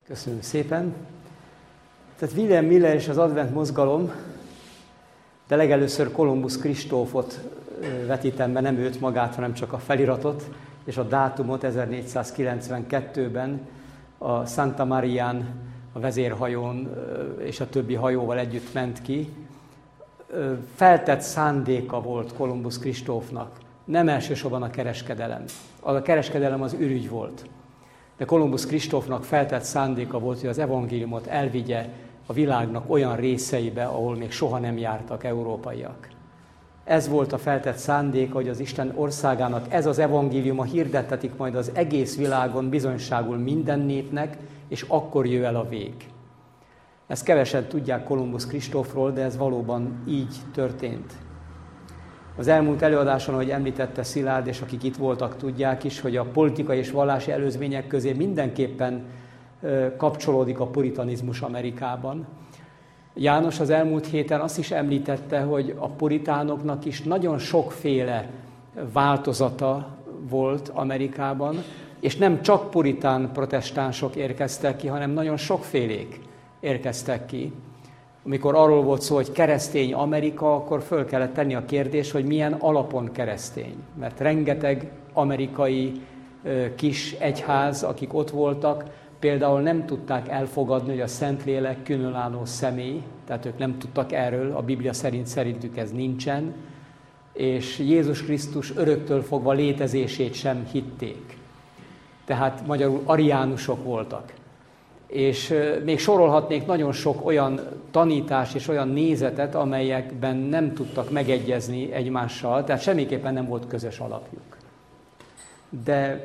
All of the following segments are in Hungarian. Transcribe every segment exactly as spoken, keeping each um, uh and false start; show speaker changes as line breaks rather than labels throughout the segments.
Köszönöm szépen. Tehát William Miller és az Advent mozgalom, de legelőször Kolumbusz Kristófot vetítem be, nem őt magát, hanem csak a feliratot és a dátumot. ezernégyszázkilencvenkettőben a Santa Marián, a vezérhajón és a többi hajóval együtt ment ki. Feltett szándéka volt Kolumbusz Kristófnak, nem elsősorban a kereskedelem. A kereskedelem az ürügy volt. De Kolumbusz Kristófnak feltett szándéka volt, hogy az evangéliumot elvigye a világnak olyan részeibe, ahol még soha nem jártak európaiak. Ez volt a feltett szándéka, hogy az Isten országának ez az evangéliuma hirdettetik majd az egész világon, bizonyságul minden népnek, és akkor jöjj el a vég. Ezt kevesen tudják Kolumbusz Kristófról, de ez valóban így történt. Az elmúlt előadáson, ahogy említette Szilárd, és akik itt voltak, tudják is, hogy a politikai és vallási előzmények közé mindenképpen kapcsolódik a puritanizmus Amerikában. János az elmúlt héten azt is említette, hogy a puritánoknak is nagyon sokféle változata volt Amerikában, és nem csak puritán protestánsok érkeztek ki, hanem nagyon sokfélék érkeztek ki. Amikor arról volt szó, hogy keresztény Amerika, akkor föl kellett tenni a kérdés, hogy milyen alapon keresztény. Mert rengeteg amerikai kis egyház, akik ott voltak, például nem tudták elfogadni, hogy a Szentlélek különálló személy, tehát ők nem tudtak erről, a Biblia szerint szerintük ez nincsen, és Jézus Krisztus öröktől fogva létezését sem hitték. Tehát magyarul ariánusok voltak. És még sorolhatnék nagyon sok olyan tanítást és olyan nézetet, amelyekben nem tudtak megegyezni egymással, tehát semmiképpen nem volt közös alapjuk. De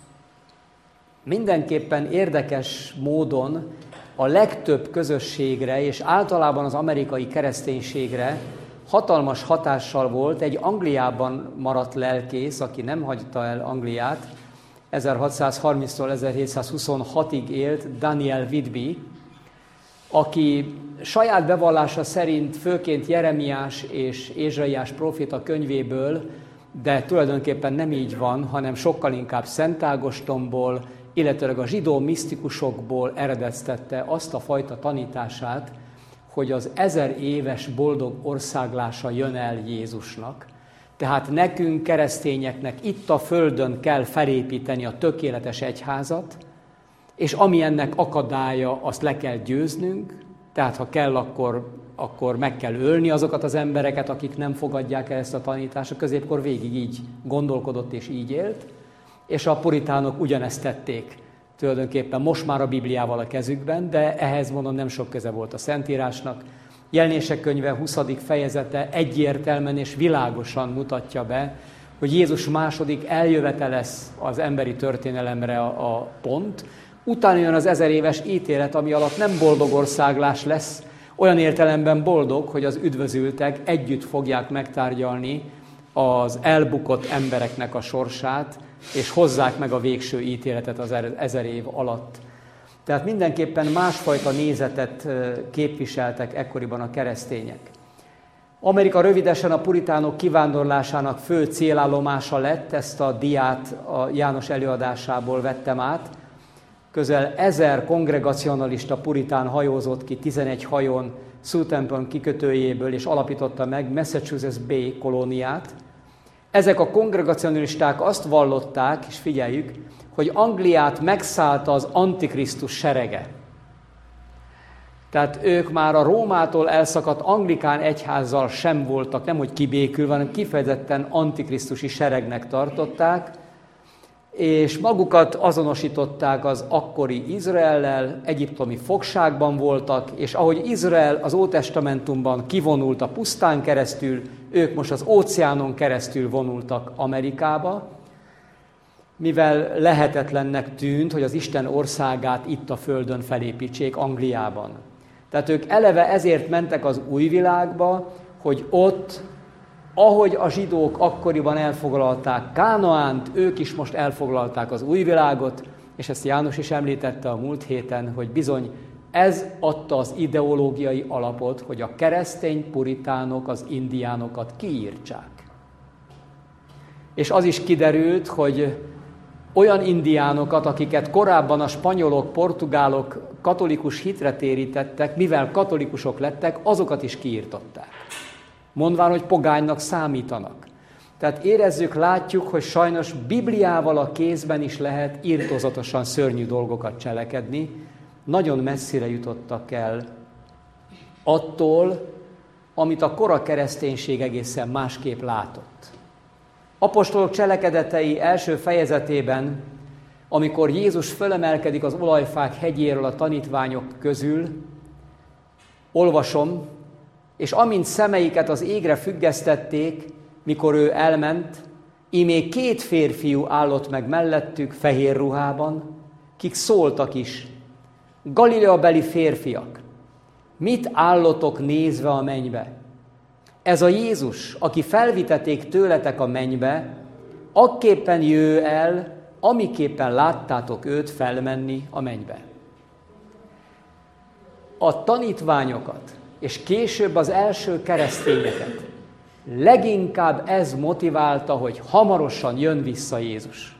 mindenképpen érdekes módon a legtöbb közösségre, és általában az amerikai kereszténységre hatalmas hatással volt egy Angliában maradt lelkész, aki nem hagyta el Angliát, ezerhatszázharminctól ezerhétszázhuszonhatig élt, Daniel Whitby, aki saját bevallása szerint főként Jeremiás és Ézsaiás próféta könyvéből, de tulajdonképpen nem így van, hanem sokkal inkább Szent Ágostonból, illetőleg a zsidó misztikusokból eredeztette azt a fajta tanítását, hogy az ezer éves boldog országlása jön el Jézusnak. Tehát nekünk, keresztényeknek itt a földön kell felépíteni a tökéletes egyházat, és ami ennek akadálya, azt le kell győznünk, tehát ha kell, akkor, akkor meg kell ölni azokat az embereket, akik nem fogadják el ezt a tanítást. A középkor végig így gondolkodott és így élt, és a puritánok ugyanezt tették tulajdonképpen most már a Bibliával a kezükben, de ehhez mondom nem sok köze volt a Szentírásnak. Jelenések könyve huszadik fejezete egyértelműen és világosan mutatja be, hogy Jézus második eljövetele lesz az emberi történelemre a, a pont. Utána jön az ezer éves ítélet, ami alatt nem boldog országlás lesz, olyan értelemben boldog, hogy az üdvözültek együtt fogják megtárgyalni az elbukott embereknek a sorsát, és hozzák meg a végső ítéletet az ezer év alatt. Tehát mindenképpen másfajta nézetet képviseltek ekkoriban a keresztények. Amerika rövidesen a puritánok kivándorlásának fő célállomása lett, ezt a diát a János előadásából vettem át. Közel ezer kongregacionalista puritán hajózott ki tizenegy hajón Southampton kikötőjéből, és alapította meg Massachusetts Bay kolóniát. Ezek a kongregacionalisták azt vallották, és figyeljük, hogy Angliát megszállta az Antikrisztus serege. Tehát ők már a Rómától elszakadt anglikán egyházzal sem voltak, nem hogy kibékülve, hanem kifejezetten antikrisztusi seregnek tartották, és magukat azonosították az akkori Izraellel, egyiptomi fogságban voltak, és ahogy Izrael az Ótestamentumban kivonult a pusztán keresztül, ők most az óceánon keresztül vonultak Amerikába, mivel lehetetlennek tűnt, hogy az Isten országát itt a földön felépítsék Angliában. Tehát ők eleve ezért mentek az új világba, hogy ott, ahogy a zsidók akkoriban elfoglalták Kánaánt, ők is most elfoglalták az új világot, és ezt János is említette a múlt héten, hogy bizony ez adta az ideológiai alapot, hogy a keresztény puritánok az indiánokat kiírtsák. És az is kiderült, hogy olyan indiánokat, akiket korábban a spanyolok, portugálok katolikus hitre térítettek, mivel katolikusok lettek, azokat is kiirtották. Mondván, hogy pogánynak számítanak. Tehát érezzük, látjuk, hogy sajnos Bibliával a kézben is lehet irtózatosan szörnyű dolgokat cselekedni. Nagyon messzire jutottak el attól, amit a kora kereszténység egészen másképp látott. Apostolok cselekedetei első fejezetében, amikor Jézus fölemelkedik az olajfák hegyéről a tanítványok közül, olvasom, és amint szemeiket az égre függesztették, mikor ő elment, ímé két férfiú állott meg mellettük fehér ruhában, kik szóltak is: Galileabeli férfiak, mit állotok nézve a mennybe? Ez a Jézus, aki felviteték tőletek a mennybe, akképpen jöjj el, amiképpen láttátok őt felmenni a mennybe. A tanítványokat, és később az első keresztényeket leginkább ez motiválta, hogy hamarosan jön vissza Jézus.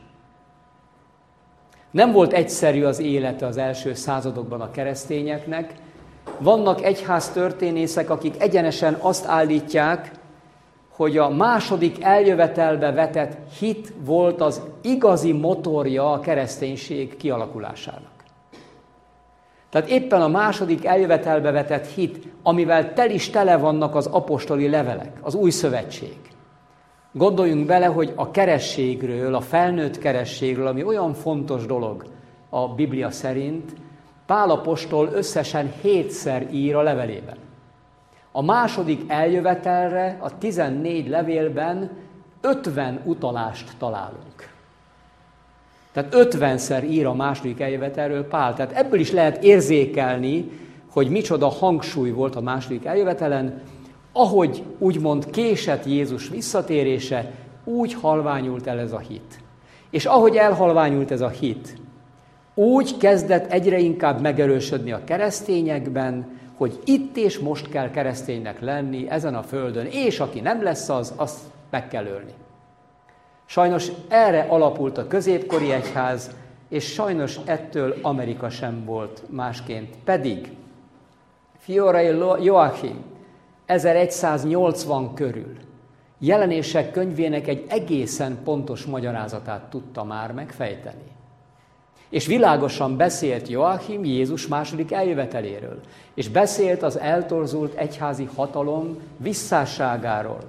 Nem volt egyszerű az élete az első századokban a keresztényeknek. Vannak egyháztörténészek, akik egyenesen azt állítják, hogy a második eljövetelbe vetett hit volt az igazi motorja a kereszténység kialakulásának. Tehát éppen a második eljövetelbe vetett hit, amivel tel is tele vannak az apostoli levelek, az új szövetség. Gondoljunk bele, hogy a kerességről, a felnőtt kerességről, ami olyan fontos dolog a Biblia szerint, Pál apostol összesen hétszer ír a levelében. A második eljövetelre a tizennégy levélben ötven utalást találunk. Tehát ötvenszer ír a második eljövetelről Pál. Tehát ebből is lehet érzékelni, hogy micsoda hangsúly volt a második eljövetelen. Ahogy úgymond késett Jézus visszatérése, úgy halványult el ez a hit. És ahogy elhalványult ez a hit, úgy kezdett egyre inkább megerősödni a keresztényekben, hogy itt és most kell kereszténynek lenni ezen a földön, és aki nem lesz az, azt meg kell ölni. Sajnos erre alapult a középkori egyház, és sajnos ettől Amerika sem volt másként. Pedig Fiore Joachim ezeregyszáznyolcvan körül Jelenések könyvének egy egészen pontos magyarázatát tudta már megfejteni. És világosan beszélt Joachim Jézus második eljöveteléről, és beszélt az eltorzult egyházi hatalom visszásságáról.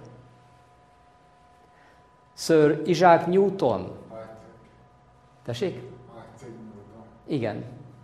Sir Isaac Newton. Tessék? Igen.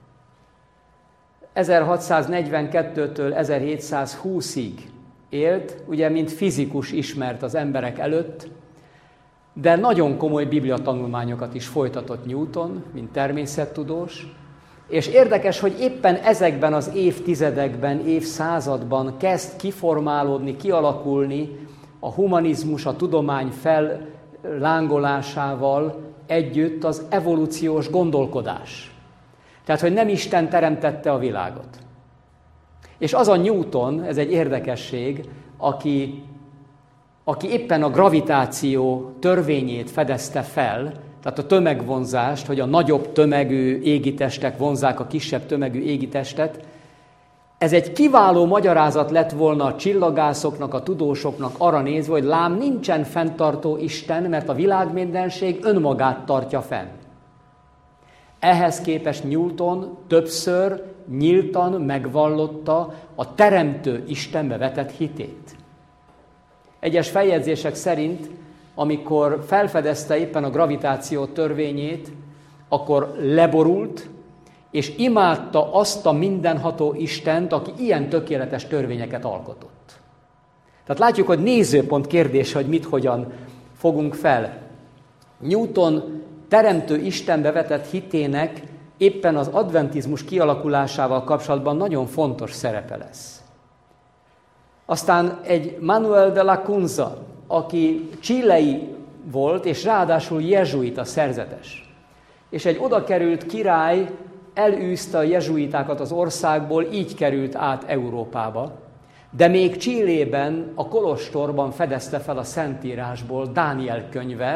ezerhatszáznegyvenkettőtől ezerhétszázhúszig élt, ugye mint fizikus ismert az emberek előtt, de nagyon komoly bibliatanulmányokat is folytatott Newton, mint természettudós, és érdekes, hogy éppen ezekben az évtizedekben, évszázadban kezd kiformálódni, kialakulni a humanizmus, a tudomány fellángolásával együtt az evolúciós gondolkodás. Tehát, hogy nem Isten teremtette a világot. És az a Newton, ez egy érdekesség, aki, aki éppen a gravitáció törvényét fedezte fel, tehát a tömegvonzást, hogy a nagyobb tömegű égitestek vonzzák a kisebb tömegű égitestet, ez egy kiváló magyarázat lett volna a csillagászoknak, a tudósoknak arra nézve, hogy lám nincsen fenntartó Isten, mert a világmindenség önmagát tartja fenn. Ehhez képest Newton többször nyíltan megvallotta a teremtő Istenbe vetett hitét. Egyes feljegyzések szerint, amikor felfedezte éppen a gravitáció törvényét, akkor leborult, és imádta azt a mindenható Istent, aki ilyen tökéletes törvényeket alkotott. Tehát látjuk, hogy nézőpont kérdése, hogy mit, hogyan fogunk fel. Newton teremtő Istenbe vetett hitének éppen az adventizmus kialakulásával kapcsolatban nagyon fontos szerepe lesz. Aztán egy Manuel de la Cunza, aki chilei volt, és ráadásul jezsuita szerzetes. És egy odakerült király elűzte a jezsuitákat az országból, így került át Európába. De még Chilében, a kolostorban fedezte fel a Szentírásból Dániel könyve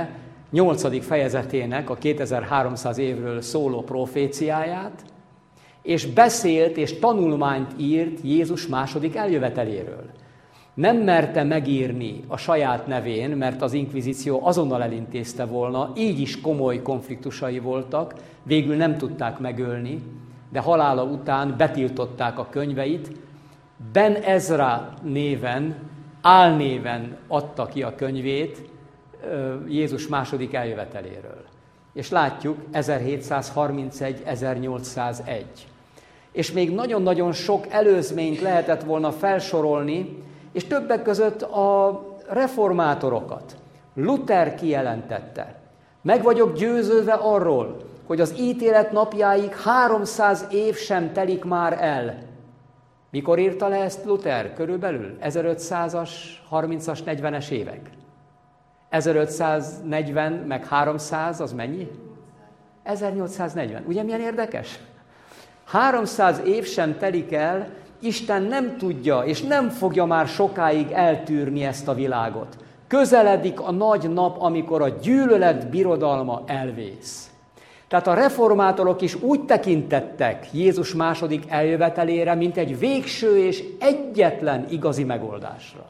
nyolcadik fejezetének, a kétezer-háromszáz évről szóló proféciáját, és beszélt és tanulmányt írt Jézus második eljöveteléről. Nem merte megírni a saját nevén, mert az inkvizíció azonnal elintézte volna, így is komoly konfliktusai voltak, végül nem tudták megölni, de halála után betiltották a könyveit. Ben Ezra néven, álnéven adta ki a könyvét Jézus második eljöveteléről. És látjuk ezerhétszázharmincegy ezernyolcszázegy. És még nagyon-nagyon sok előzményt lehetett volna felsorolni, és többek között a reformátorokat. Luther kijelentette. Meg vagyok győződve arról, hogy az ítélet napjáig háromszáz év sem telik már el. Mikor írta le ezt Luther? Körülbelül ezerötszázas, harmincas, negyvenes évek. ezerötszáznegyven meg háromszáz, az mennyi? ezernyolcszáznegyven. Ugye milyen érdekes? háromszáz év sem telik el, Isten nem tudja, és nem fogja már sokáig eltűrni ezt a világot. Közeledik a nagy nap, amikor a gyűlölet birodalma elvész. Tehát a reformátorok is úgy tekintettek Jézus második eljövetelére, mint egy végső és egyetlen igazi megoldásra.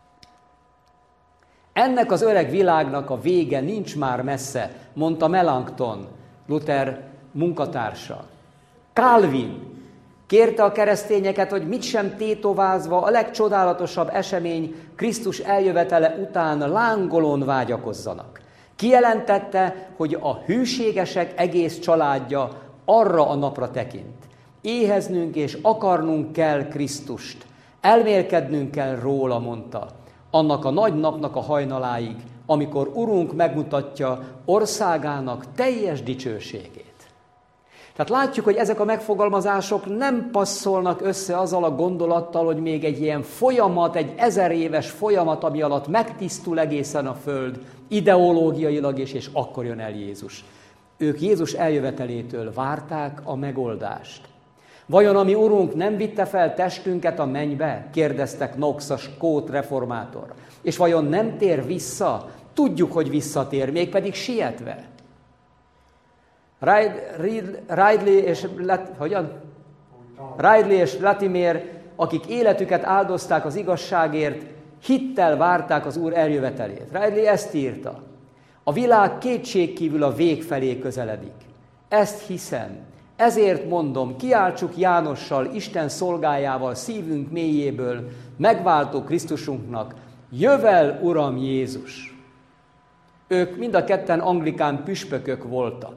Ennek az öreg világnak a vége nincs már messze, mondta Melanchthon, Luther munkatársa. Calvin kérte a keresztényeket, hogy mit sem tétovázva a legcsodálatosabb esemény Krisztus eljövetele után lángolón vágyakozzanak. Kijelentette, hogy a hűségesek egész családja arra a napra tekint. Éheznünk és akarnunk kell Krisztust, elmélkednünk kell róla, mondta, annak a nagy napnak a hajnaláig, amikor Urunk megmutatja országának teljes dicsőségét. Tehát látjuk, hogy ezek a megfogalmazások nem passzolnak össze azzal a gondolattal, hogy még egy ilyen folyamat, egy ezer éves folyamat, ami alatt megtisztul egészen a föld, ideológiailag is, és akkor jön el Jézus. Ők Jézus eljövetelétől várták a megoldást. Vajon a mi Urunk nem vitte fel testünket a mennybe? Kérdeztek Knox, a skót reformátor. És vajon nem tér vissza? Tudjuk, hogy visszatér, mégpedig sietve. Ridley és, hogyan? Ridley és Latimer, akik életüket áldozták az igazságért, hittel várták az Úr eljövetelét. Ridley ezt írta. A világ kétségkívül a vég felé közeledik. Ezt hiszem. Ezért mondom, kiáltsuk Jánossal, Isten szolgájával szívünk mélyéből, megváltó Krisztusunknak, jövel, Uram Jézus! Ők mind a ketten anglikán püspökök voltak.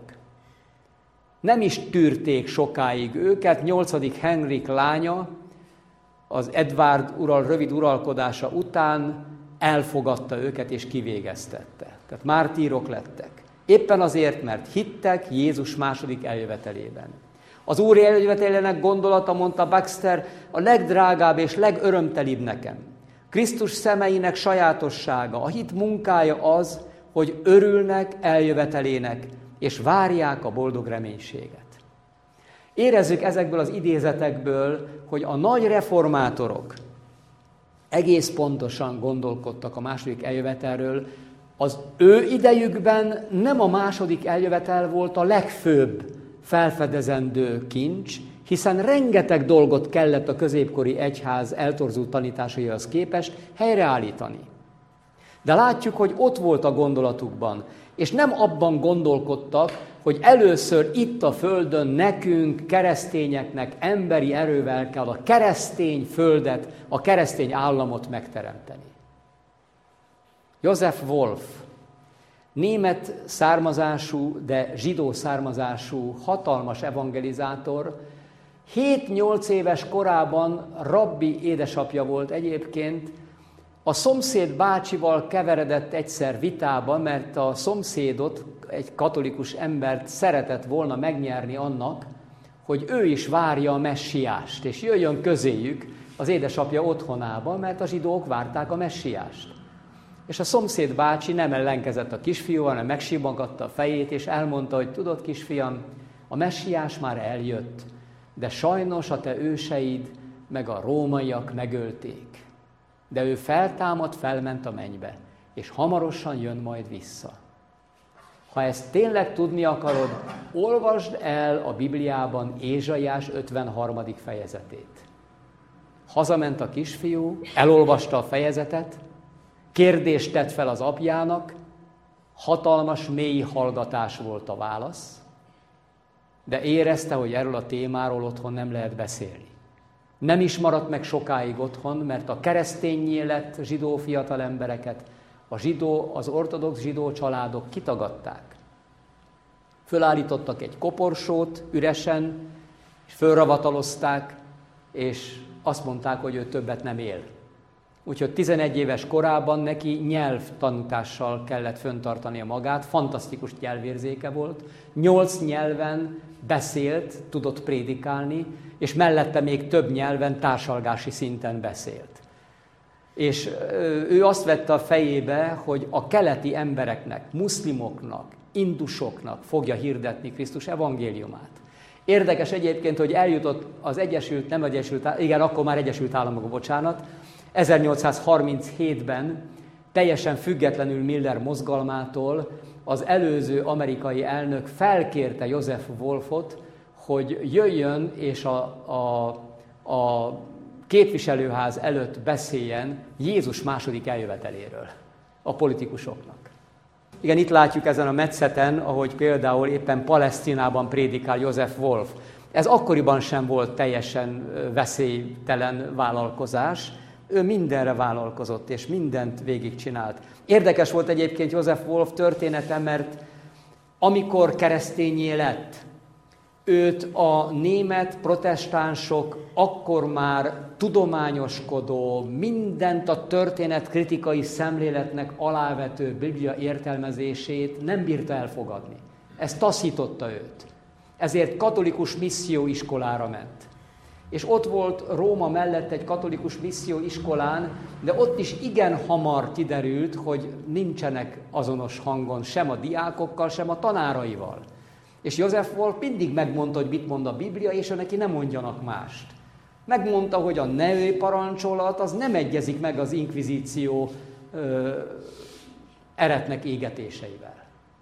Nem is tűrték sokáig őket, nyolcadik Henrik lánya az Edvard ural rövid uralkodása után elfogadta őket és kivégeztette. Tehát mártírok lettek. Éppen azért, mert hittek Jézus második eljövetelében. Az Úr eljövetelének gondolata, mondta Baxter, a legdrágább és legörömtelibb nekem. Krisztus szemeinek sajátossága, a hit munkája az, hogy örülnek eljövetelének, és várják a boldog reménységet. Érezzük ezekből az idézetekből, hogy a nagy reformátorok egész pontosan gondolkodtak a második eljövetelről. Az ő idejükben nem a második eljövetel volt a legfőbb felfedezendő kincs, hiszen rengeteg dolgot kellett a középkori egyház eltorzult tanításaihoz képest helyreállítani. De látjuk, hogy ott volt a gondolatukban, és nem abban gondolkodtak, hogy először itt a földön nekünk, keresztényeknek emberi erővel kell a keresztény földet, a keresztény államot megteremteni. Joseph Wolf, német származású, de zsidó származású hatalmas evangelizátor, hét-nyolc éves korában rabbi édesapja volt egyébként, a szomszéd bácsival keveredett egyszer vitába, mert a szomszédot, egy katolikus embert szeretett volna megnyerni annak, hogy ő is várja a messiást, és jöjjön közéjük az édesapja otthonába, mert a zsidók várták a messiást. És a szomszéd bácsi nem ellenkezett a kisfiú, hanem megsimogatta a fejét, és elmondta, hogy tudod, kisfiam, a messiás már eljött, de sajnos a te őseid meg a rómaiak megölték. De ő feltámadt, felment a mennybe, és hamarosan jön majd vissza. Ha ezt tényleg tudni akarod, olvasd el a Bibliában Ézsaiás ötvenharmadik fejezetét. Hazament a kisfiú, elolvasta a fejezetet, kérdést tett fel az apjának, hatalmas, mély hallgatás volt a válasz, de érezte, hogy erről a témáról otthon nem lehet beszélni. Nem is maradt meg sokáig otthon, mert a kereszténnyé lett zsidó fiatalembereket, a zsidó, az ortodox zsidó családok kitagadták. Fölállítottak egy koporsót üresen, és fölravatalozták, és azt mondták, hogy ő többet nem él. Úgyhogy tizenegy éves korában neki nyelvtanítással kellett föntartania magát, fantasztikus nyelvérzéke volt, nyolc nyelven beszélt, tudott prédikálni, és mellette még több nyelven társalgási szinten beszélt. És ő azt vette a fejébe, hogy a keleti embereknek, muszlimoknak, indusoknak fogja hirdetni Krisztus evangéliumát. Érdekes egyébként, hogy eljutott az Egyesült, nem Egyesült, igen, akkor már Egyesült Államok, bocsánat, ezernyolcszázharminchétben teljesen függetlenül Miller mozgalmától az előző amerikai elnök felkérte Joseph Wolfot, hogy jöjjön és a, a, a képviselőház előtt beszéljen Jézus második eljöveteléről a politikusoknak. Igen, itt látjuk ezen a metszeten, ahogy például éppen Palesztinában prédikál Joseph Wolf. Ez akkoriban sem volt teljesen veszélytelen vállalkozás, ő mindenre vállalkozott, és mindent végigcsinált. Érdekes volt egyébként Joseph Wolf története, mert amikor keresztényé lett, őt a német protestánsok akkor már tudományoskodó, mindent a történet kritikai szemléletnek alávető Biblia értelmezését nem bírta elfogadni. Ez taszította őt. Ezért katolikus misszióiskolára ment. És ott volt Róma mellett egy katolikus misszióiskolán, de ott is igen hamar kiderült, hogy nincsenek azonos hangon sem a diákokkal, sem a tanáraival. És Joseph Wolf mindig megmondta, hogy mit mond a Biblia, és neki nem mondjanak mást. Megmondta, hogy a Neue parancsolat az nem egyezik meg az inkvizíció ö, eretnek égetéseivel.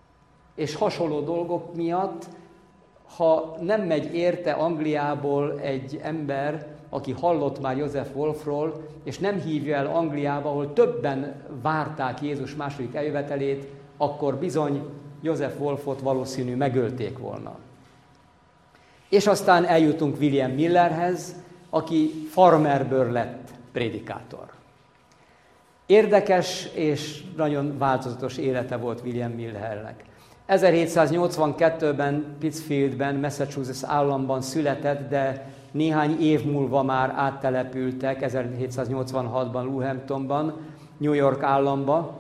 És hasonló dolgok miatt, ha nem megy érte Angliából egy ember, aki hallott már Joseph Wolfról, és nem hívja el Angliába, ahol többen várták Jézus második eljövetelét, akkor bizony Joseph Wolfot valószínű megölték volna. És aztán eljutunk William Millerhez, aki farmerből lett prédikátor. Érdekes és nagyon változatos élete volt William Millernek. ezerhétszáznyolcvankettőben Pittsfieldben, Massachusetts államban született, de néhány év múlva már áttelepültek, ezerhétszáznyolcvanhatban Luhamptonban, New York államba.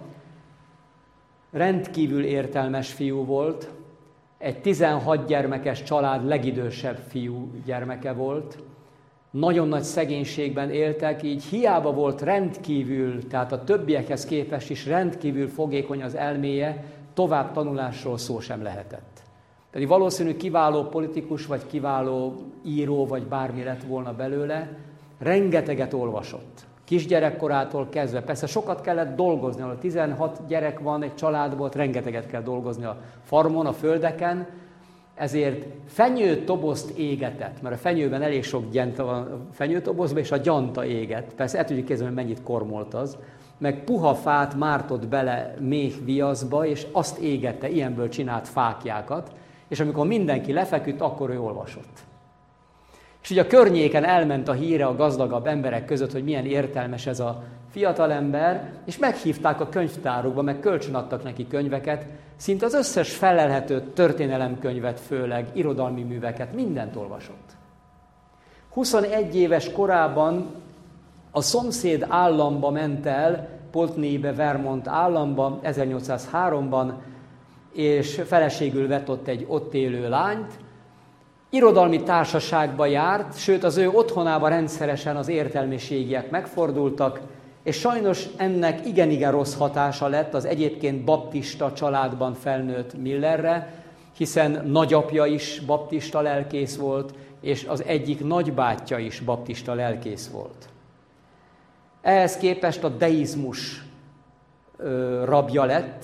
Rendkívül értelmes fiú volt, egy tizenhat gyermekes család legidősebb fiú gyermeke volt. Nagyon nagy szegénységben éltek, így hiába volt rendkívül, tehát a többiekhez képest is rendkívül fogékony az elméje, tovább tanulásról szó sem lehetett. Pedig valószínű kiváló politikus, vagy kiváló író, vagy bármi lett volna belőle, rengeteget olvasott. Kisgyerekkorától kezdve. Persze sokat kellett dolgozni, ahol tizenhat gyerek van egy családból, rengeteget kell dolgozni a farmon, a földeken, ezért fenyőtobozt égetett, mert a fenyőben elég sok gyanta van a fenyőtobozban, és a gyanta éget. Persze el tudjuk képzelni, hogy mennyit kormolt az, meg puha fát mártott bele méh viaszba, és azt égette, ilyenből csinált fáklyákat, és amikor mindenki lefeküdt, akkor ő olvasott. És ugye a környéken elment a híre a gazdagabb emberek között, hogy milyen értelmes ez a fiatalember, és meghívták a könyvtárukba, meg kölcsönadtak neki könyveket, szinte az összes felelhető történelemkönyvet, főleg irodalmi műveket, mindent olvasott. huszonegy éves korában a szomszéd államba ment el, Pulteneybe, Vermont államba, ezernyolcszázháromban, és feleségül vett ott egy ott élő lányt. Irodalmi társaságba járt, sőt az ő otthonában rendszeresen az értelmiségiek megfordultak, és sajnos ennek igen-igen rossz hatása lett az egyébként baptista családban felnőtt Millerre, hiszen nagyapja is baptista lelkész volt, és az egyik nagybátyja is baptista lelkész volt. Ehhez képest a deizmus ö, rabja lett,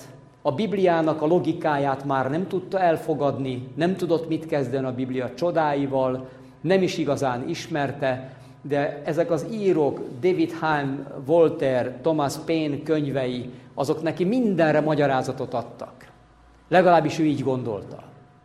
a Bibliának a logikáját már nem tudta elfogadni, nem tudott mit kezdeni a Biblia csodáival, nem is igazán ismerte, de ezek az írók, David Hume, Voltaire, Thomas Paine könyvei, azok neki mindenre magyarázatot adtak. Legalábbis ő így gondolta.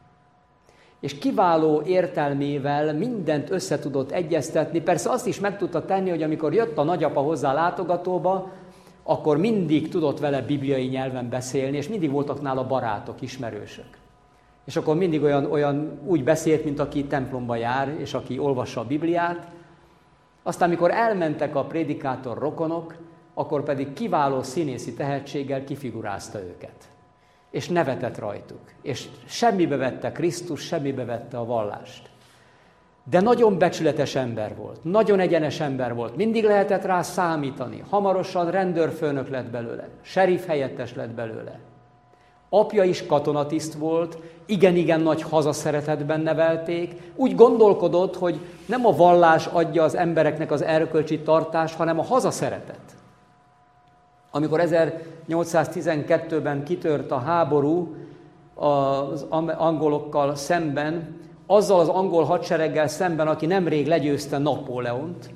És kiváló értelmével mindent össze tudott egyeztetni. Persze azt is meg tudta tenni, hogy amikor jött a nagyapa hozzá látogatóba, akkor mindig tudott vele bibliai nyelven beszélni, és mindig voltak nála barátok, ismerősök. És akkor mindig olyan, olyan úgy beszélt, mint aki templomba jár, és aki olvassa a Bibliát. Aztán, amikor elmentek a prédikátor rokonok, akkor pedig kiváló színészi tehetséggel kifigurázta őket. És nevetett rajtuk. És semmibe vette Krisztus, semmibe vette a vallást. De nagyon becsületes ember volt, nagyon egyenes ember volt, mindig lehetett rá számítani. Hamarosan rendőrfőnök lett belőle, serif helyettes lett belőle. Apja is katonatiszt volt, igen-igen nagy hazaszeretetben nevelték. Úgy gondolkodott, hogy nem a vallás adja az embereknek az erkölcsi tartást, hanem a hazaszeretet. Amikor ezernyolcszáztizenkettőben kitört a háború az angolokkal szemben, azzal az angol hadsereggel szemben, aki nemrég legyőzte Napóleont,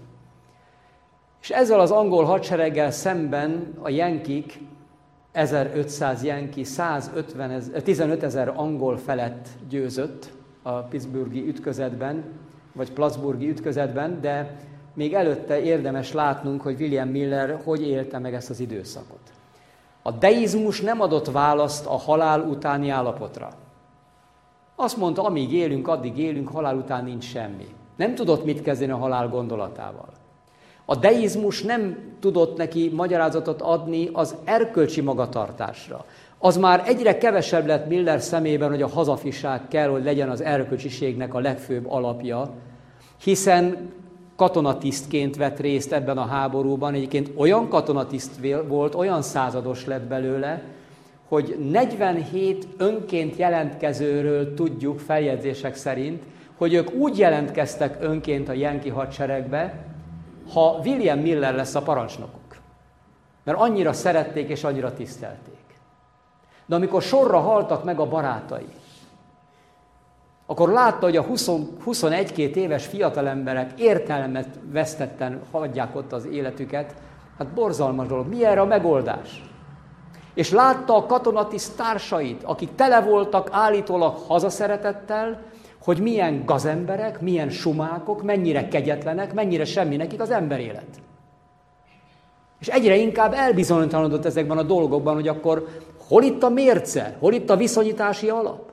és ezzel az angol hadsereggel szemben a jenkik, ezerötszáz jenki, tizenötezer angol felett győzött a pittsburghi ütközetben, vagy plattsburghi ütközetben, de még előtte érdemes látnunk, hogy William Miller hogy élte meg ezt az időszakot. A deizmus nem adott választ a halál utáni állapotra. Azt mondta, amíg élünk, addig élünk, halál után nincs semmi. Nem tudott mit kezdeni a halál gondolatával. A deizmus nem tudott neki magyarázatot adni az erkölcsi magatartásra. Az már egyre kevesebb lett Miller szemében, hogy a hazafiság kell, hogy legyen az erkölcsiségnek a legfőbb alapja, hiszen katonatisztként vett részt ebben a háborúban. Egyébként olyan katonatiszt volt, olyan százados lett belőle, hogy negyvenhét önként jelentkezőről tudjuk feljegyzések szerint, hogy ők úgy jelentkeztek önként a jenki hadseregbe, ha William Miller lesz a parancsnokuk. Mert annyira szerették és annyira tisztelték. De amikor sorra haltak meg a barátai, akkor látta, hogy a huszonegy-két éves fiatalemberek értelmet vesztetten hagyják ott az életüket. Hát borzalmas dolog. Mi erre a megoldás? És látta a katonatiszt társait, akik tele voltak állítólag hazaszeretettel, hogy milyen gazemberek, milyen sumákok, mennyire kegyetlenek, mennyire semmi nekik az emberélet. És egyre inkább elbizonytalanodott ezekben a dolgokban, hogy akkor hol itt a mérce, hol itt a viszonyítási alap.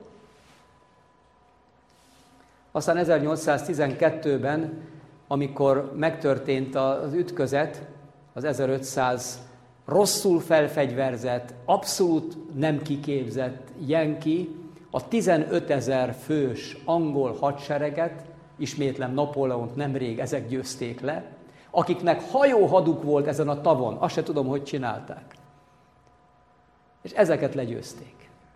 Aztán ezernyolcszáztizenkettőben, amikor megtörtént az ütközet, az ezerötszáz rosszul felfegyverzett, abszolút nem kiképzett jenki, a tizenötezer fős angol hadsereget, ismétlem Napóleont nemrég ezek győzték le, akiknek hajóhaduk volt ezen a tavon, azt se tudom, hogy csinálták. És ezeket legyőzték.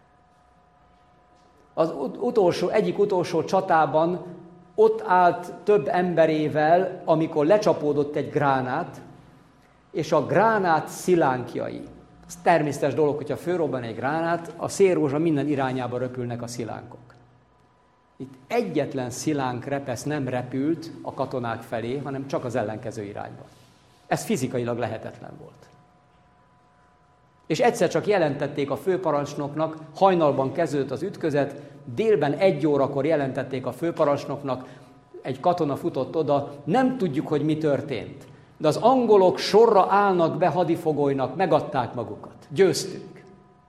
Az utolsó, egyik utolsó csatában ott állt több emberével, amikor lecsapódott egy gránát, és a gránát szilánkjai. Ez természetes dolog, hogyha fölrobban egy gránát, a szélrózsa minden irányába röpülnek a szilánkok. Itt egyetlen szilánk repesz nem repült a katonák felé, hanem csak az ellenkező irányba. Ez fizikailag lehetetlen volt. És egyszer csak jelentették a főparancsnoknak, hajnalban kezdődött az ütközet, délben egy órakor jelentették a főparancsnoknak, egy katona futott oda, nem tudjuk, hogy mi történt. De az angolok sorra állnak be hadifogolynak, megadták magukat. Győztünk.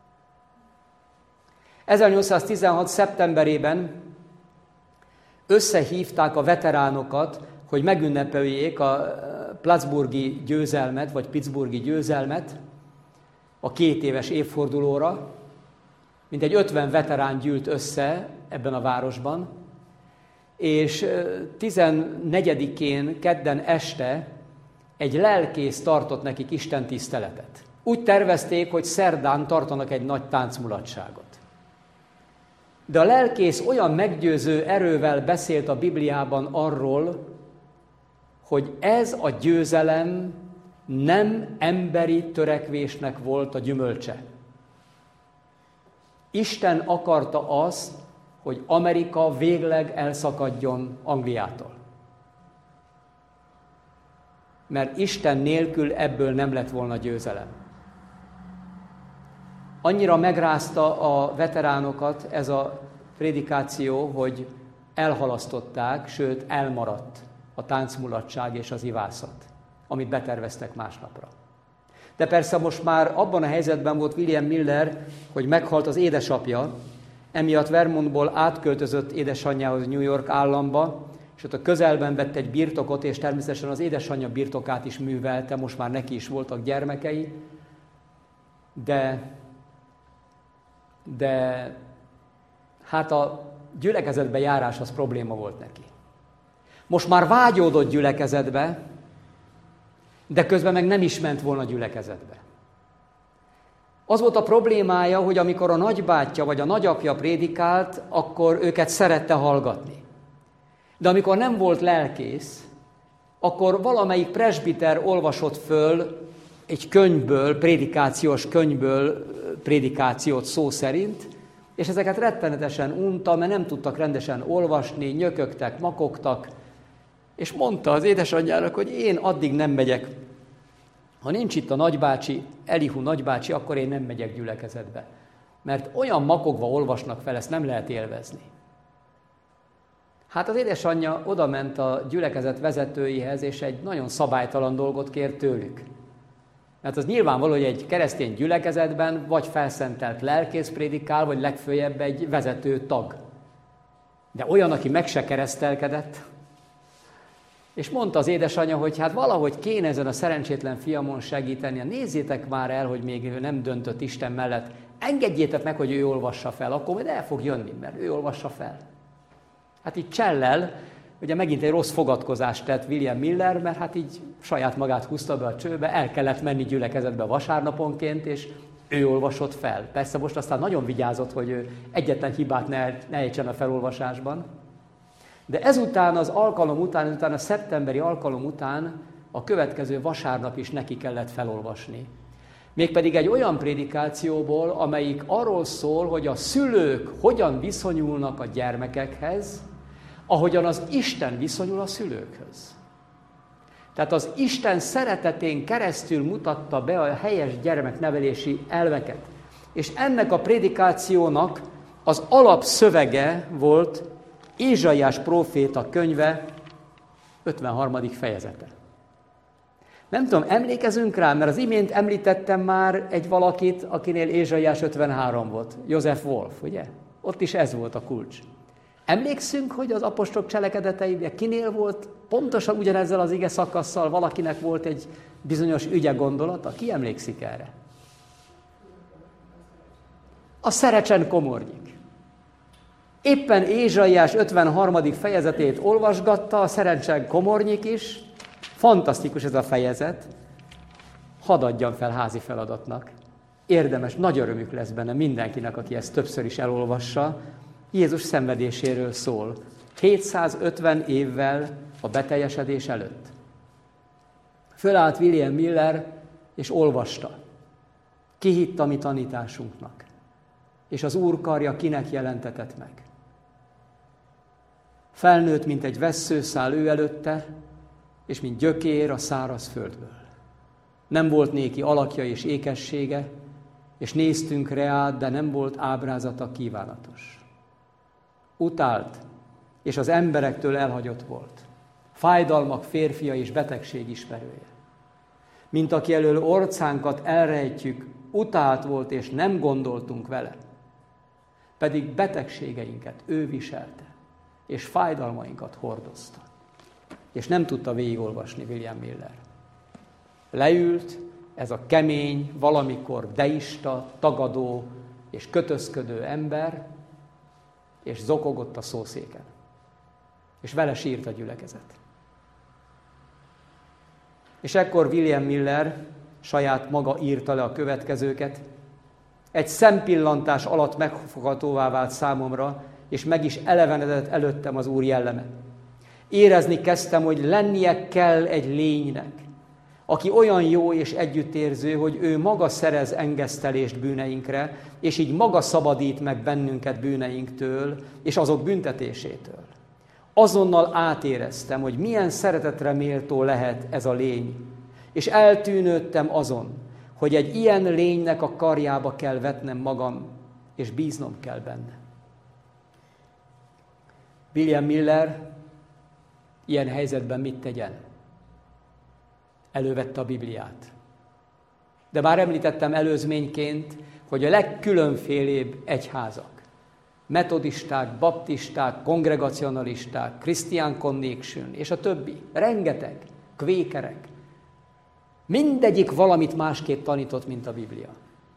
ezernyolcszáztizenhat. szeptemberében összehívták a veteránokat, hogy megünnepeljék a plattsburghi győzelmet, vagy pittsburghi győzelmet a két éves évfordulóra. Mintegy ötven veterán gyűlt össze ebben a városban, és tizennegyedikén, kedden este egy lelkész tartott nekik istentiszteletet. Úgy tervezték, hogy szerdán tartanak egy nagy táncmulatságot. De a lelkész olyan meggyőző erővel beszélt a Bibliában arról, hogy ez a győzelem nem emberi törekvésnek volt a gyümölcse, Isten akarta azt, hogy Amerika végleg elszakadjon Angliától. Mert Isten nélkül ebből nem lett volna győzelem. Annyira megrázta a veteránokat ez a prédikáció, hogy elhalasztották, sőt elmaradt a táncmulatság és az ivászat, amit beterveztek másnapra. De persze most már abban a helyzetben volt William Miller, hogy meghalt az édesapja, emiatt Vermontból átköltözött édesanyjához New York államba, és ott a közelben vett egy birtokot, és természetesen az édesanyja birtokát is művelte, most már neki is voltak gyermekei, de, de hát a gyülekezetbe járás az probléma volt neki. Most már vágyódott gyülekezetbe, de közben meg nem is ment volna gyülekezetbe. Az volt a problémája, hogy amikor a nagybátyja vagy a nagyapja prédikált, akkor őket szerette hallgatni. De amikor nem volt lelkész, akkor valamelyik presbiter olvasott föl egy könyvből, prédikációs könyvből prédikációt szó szerint, és ezeket rettenetesen unta, mert nem tudtak rendesen olvasni, nyökögtek, makogtak, és mondta az édesanyjának, hogy én addig nem megyek. Ha nincs itt a nagybácsi, Elihu nagybácsi, akkor én nem megyek gyülekezetbe. Mert olyan makogva olvasnak fel, ezt nem lehet élvezni. Hát az édesanyja odament a gyülekezet vezetőihez, és egy nagyon szabálytalan dolgot kért tőlük. Mert az nyilvánvaló, hogy egy keresztény gyülekezetben vagy felszentelt lelkész prédikál, vagy legfőjebb egy vezető tag. De olyan, aki meg se keresztelkedett. És mondta az édesanyja, hogy hát valahogy kéne ezen a szerencsétlen fiamon segíteni. Nézzétek már el, hogy még ő nem döntött Isten mellett. Engedjétek meg, hogy ő olvassa fel, akkor majd el fog jönni, mert ő olvassa fel. Hát így csellel, ugye megint egy rossz fogadkozást tett William Miller, mert hát így saját magát húzta be a csőbe, el kellett menni gyülekezetbe vasárnaponként, és ő olvasott fel. Persze most aztán nagyon vigyázott, hogy ő egyetlen hibát ne, ne ejtsen a felolvasásban. De ezután, az alkalom után, ezután a szeptemberi alkalom után a következő vasárnap is neki kellett felolvasni. Mégpedig egy olyan prédikációból, amelyik arról szól, hogy a szülők hogyan viszonyulnak a gyermekekhez, ahogyan az Isten viszonyul a szülőkhöz. Tehát az Isten szeretetén keresztül mutatta be a helyes gyermeknevelési elveket. És ennek a prédikációnak az alapszövege volt Ézsaiás próféta könyve ötvenharmadik fejezete. Nem tudom, emlékezünk rá, mert az imént említettem már egy valakit, akinél Ézsaiás ötvenhárom volt, Joseph Wolf, ugye? Ott is ez volt a kulcs. Emlékszünk, hogy az apostolok cselekedeteiben kinél volt pontosan ugyanezzel az ige szakasszal, valakinek volt egy bizonyos ügye gondolata? Ki emlékszik erre? A Szerecsen komornyik. Éppen Ézsaiás ötvenharmadik fejezetét olvasgatta, a Szerecsen komornyik is. Fantasztikus ez a fejezet. Hadd adjam fel házi feladatnak. Érdemes, nagy örömük lesz benne mindenkinek, aki ezt többször is elolvassa. Jézus szenvedéséről szól. hétszázötven évvel a beteljesedés előtt. Fölállt William Miller, és olvasta. Ki hitt a mi tanításunknak? És az Úr karja kinek jelentetett meg? Felnőtt, mint egy vesszőszál ő előtte, és mint gyökér a száraz földből. Nem volt néki alakja és ékessége, és néztünk reát, de nem volt ábrázata kívánatos. Utált, és az emberektől elhagyott volt. Fájdalmak férfia és betegség ismerője. Mint aki elől orcánkat elrejtjük, utált volt, és nem gondoltunk vele. Pedig betegségeinket ő viselte, és fájdalmainkat hordozta. És nem tudta végigolvasni William Miller. Leült ez a kemény, valamikor deista, tagadó és kötözködő ember, és zokogott a szószéken. És vele sírt a gyülekezet. És ekkor William Miller saját maga írta le a következőket. Egy szempillantás alatt megfoghatóvá vált számomra, és meg is elevenedett előttem az Úr jelleme. Érezni kezdtem, hogy lennie kell egy lénynek, aki olyan jó és együttérző, hogy ő maga szerez engesztelést bűneinkre, és így maga szabadít meg bennünket bűneinktől, és azok büntetésétől. Azonnal átéreztem, hogy milyen szeretetre méltó lehet ez a lény, és eltűnődtem azon, hogy egy ilyen lénynek a karjába kell vetnem magam, és bíznom kell benne. William Miller ilyen helyzetben mit tegyen? Elővette a Bibliát. De már említettem előzményként, hogy a legkülönfélébb egyházak, metodisták, baptisták, kongregacionalisták, Christian Connection és a többi, rengeteg, kvékerek, mindegyik valamit másképp tanított, mint a Biblia.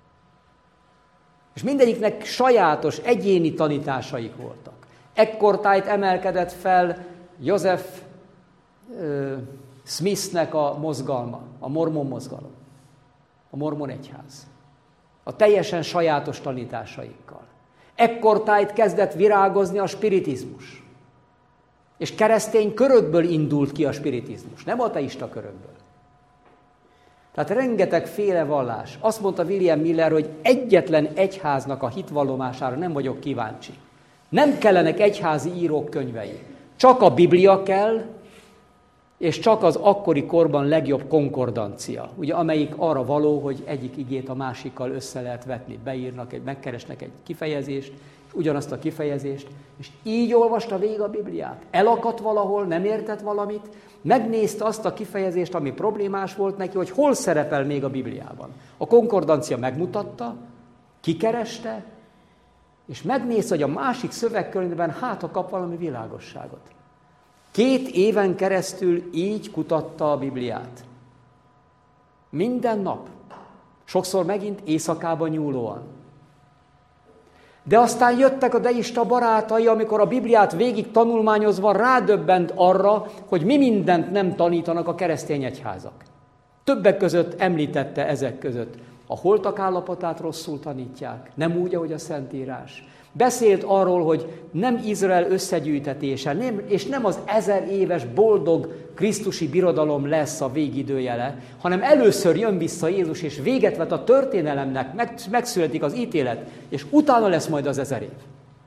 És mindegyiknek sajátos, egyéni tanításaik voltak. Ekkortájt emelkedett fel Joseph uh, Smithnek a mozgalma, a mormon mozgalom, a mormon egyház. A teljesen sajátos tanításaikkal. Ekkortájt kezdett virágozni a spiritizmus. És keresztény körökből indult ki a spiritizmus, nem ateista körökből. Tehát rengeteg féle vallás. Azt mondta William Miller, hogy egyetlen egyháznak a hitvallomására nem vagyok kíváncsi. Nem kellenek egyházi írók könyvei. Csak a Biblia kell, és csak az akkori korban legjobb konkordancia, ugye, amelyik arra való, hogy egyik igét a másikkal össze lehet vetni. Beírnak, egy, megkeresnek egy kifejezést, ugyanazt a kifejezést, és így olvasta végig a Bibliát. Elakadt valahol, nem értett valamit, megnézte azt a kifejezést, ami problémás volt neki, hogy hol szerepel még a Bibliában. A konkordancia megmutatta, kikereste, és megnézte, hogy a másik szövegkörnyben hát, ha kap valami világosságot. Két éven keresztül így kutatta a Bibliát. Minden nap. Sokszor megint éjszakában nyúlóan. De aztán jöttek a deista barátai, amikor a Bibliát végig tanulmányozva rádöbbent arra, hogy mi mindent nem tanítanak a keresztény egyházak. Többek között említette ezek között. A holtak állapotát rosszul tanítják, nem úgy, ahogy a Szentírás. Beszélt arról, hogy nem Izrael összegyűjtetése, nem, és nem az ezer éves boldog krisztusi birodalom lesz a végidőjele, hanem először jön vissza Jézus, és véget vet a történelemnek, meg, megszületik az ítélet, és utána lesz majd az ezer év.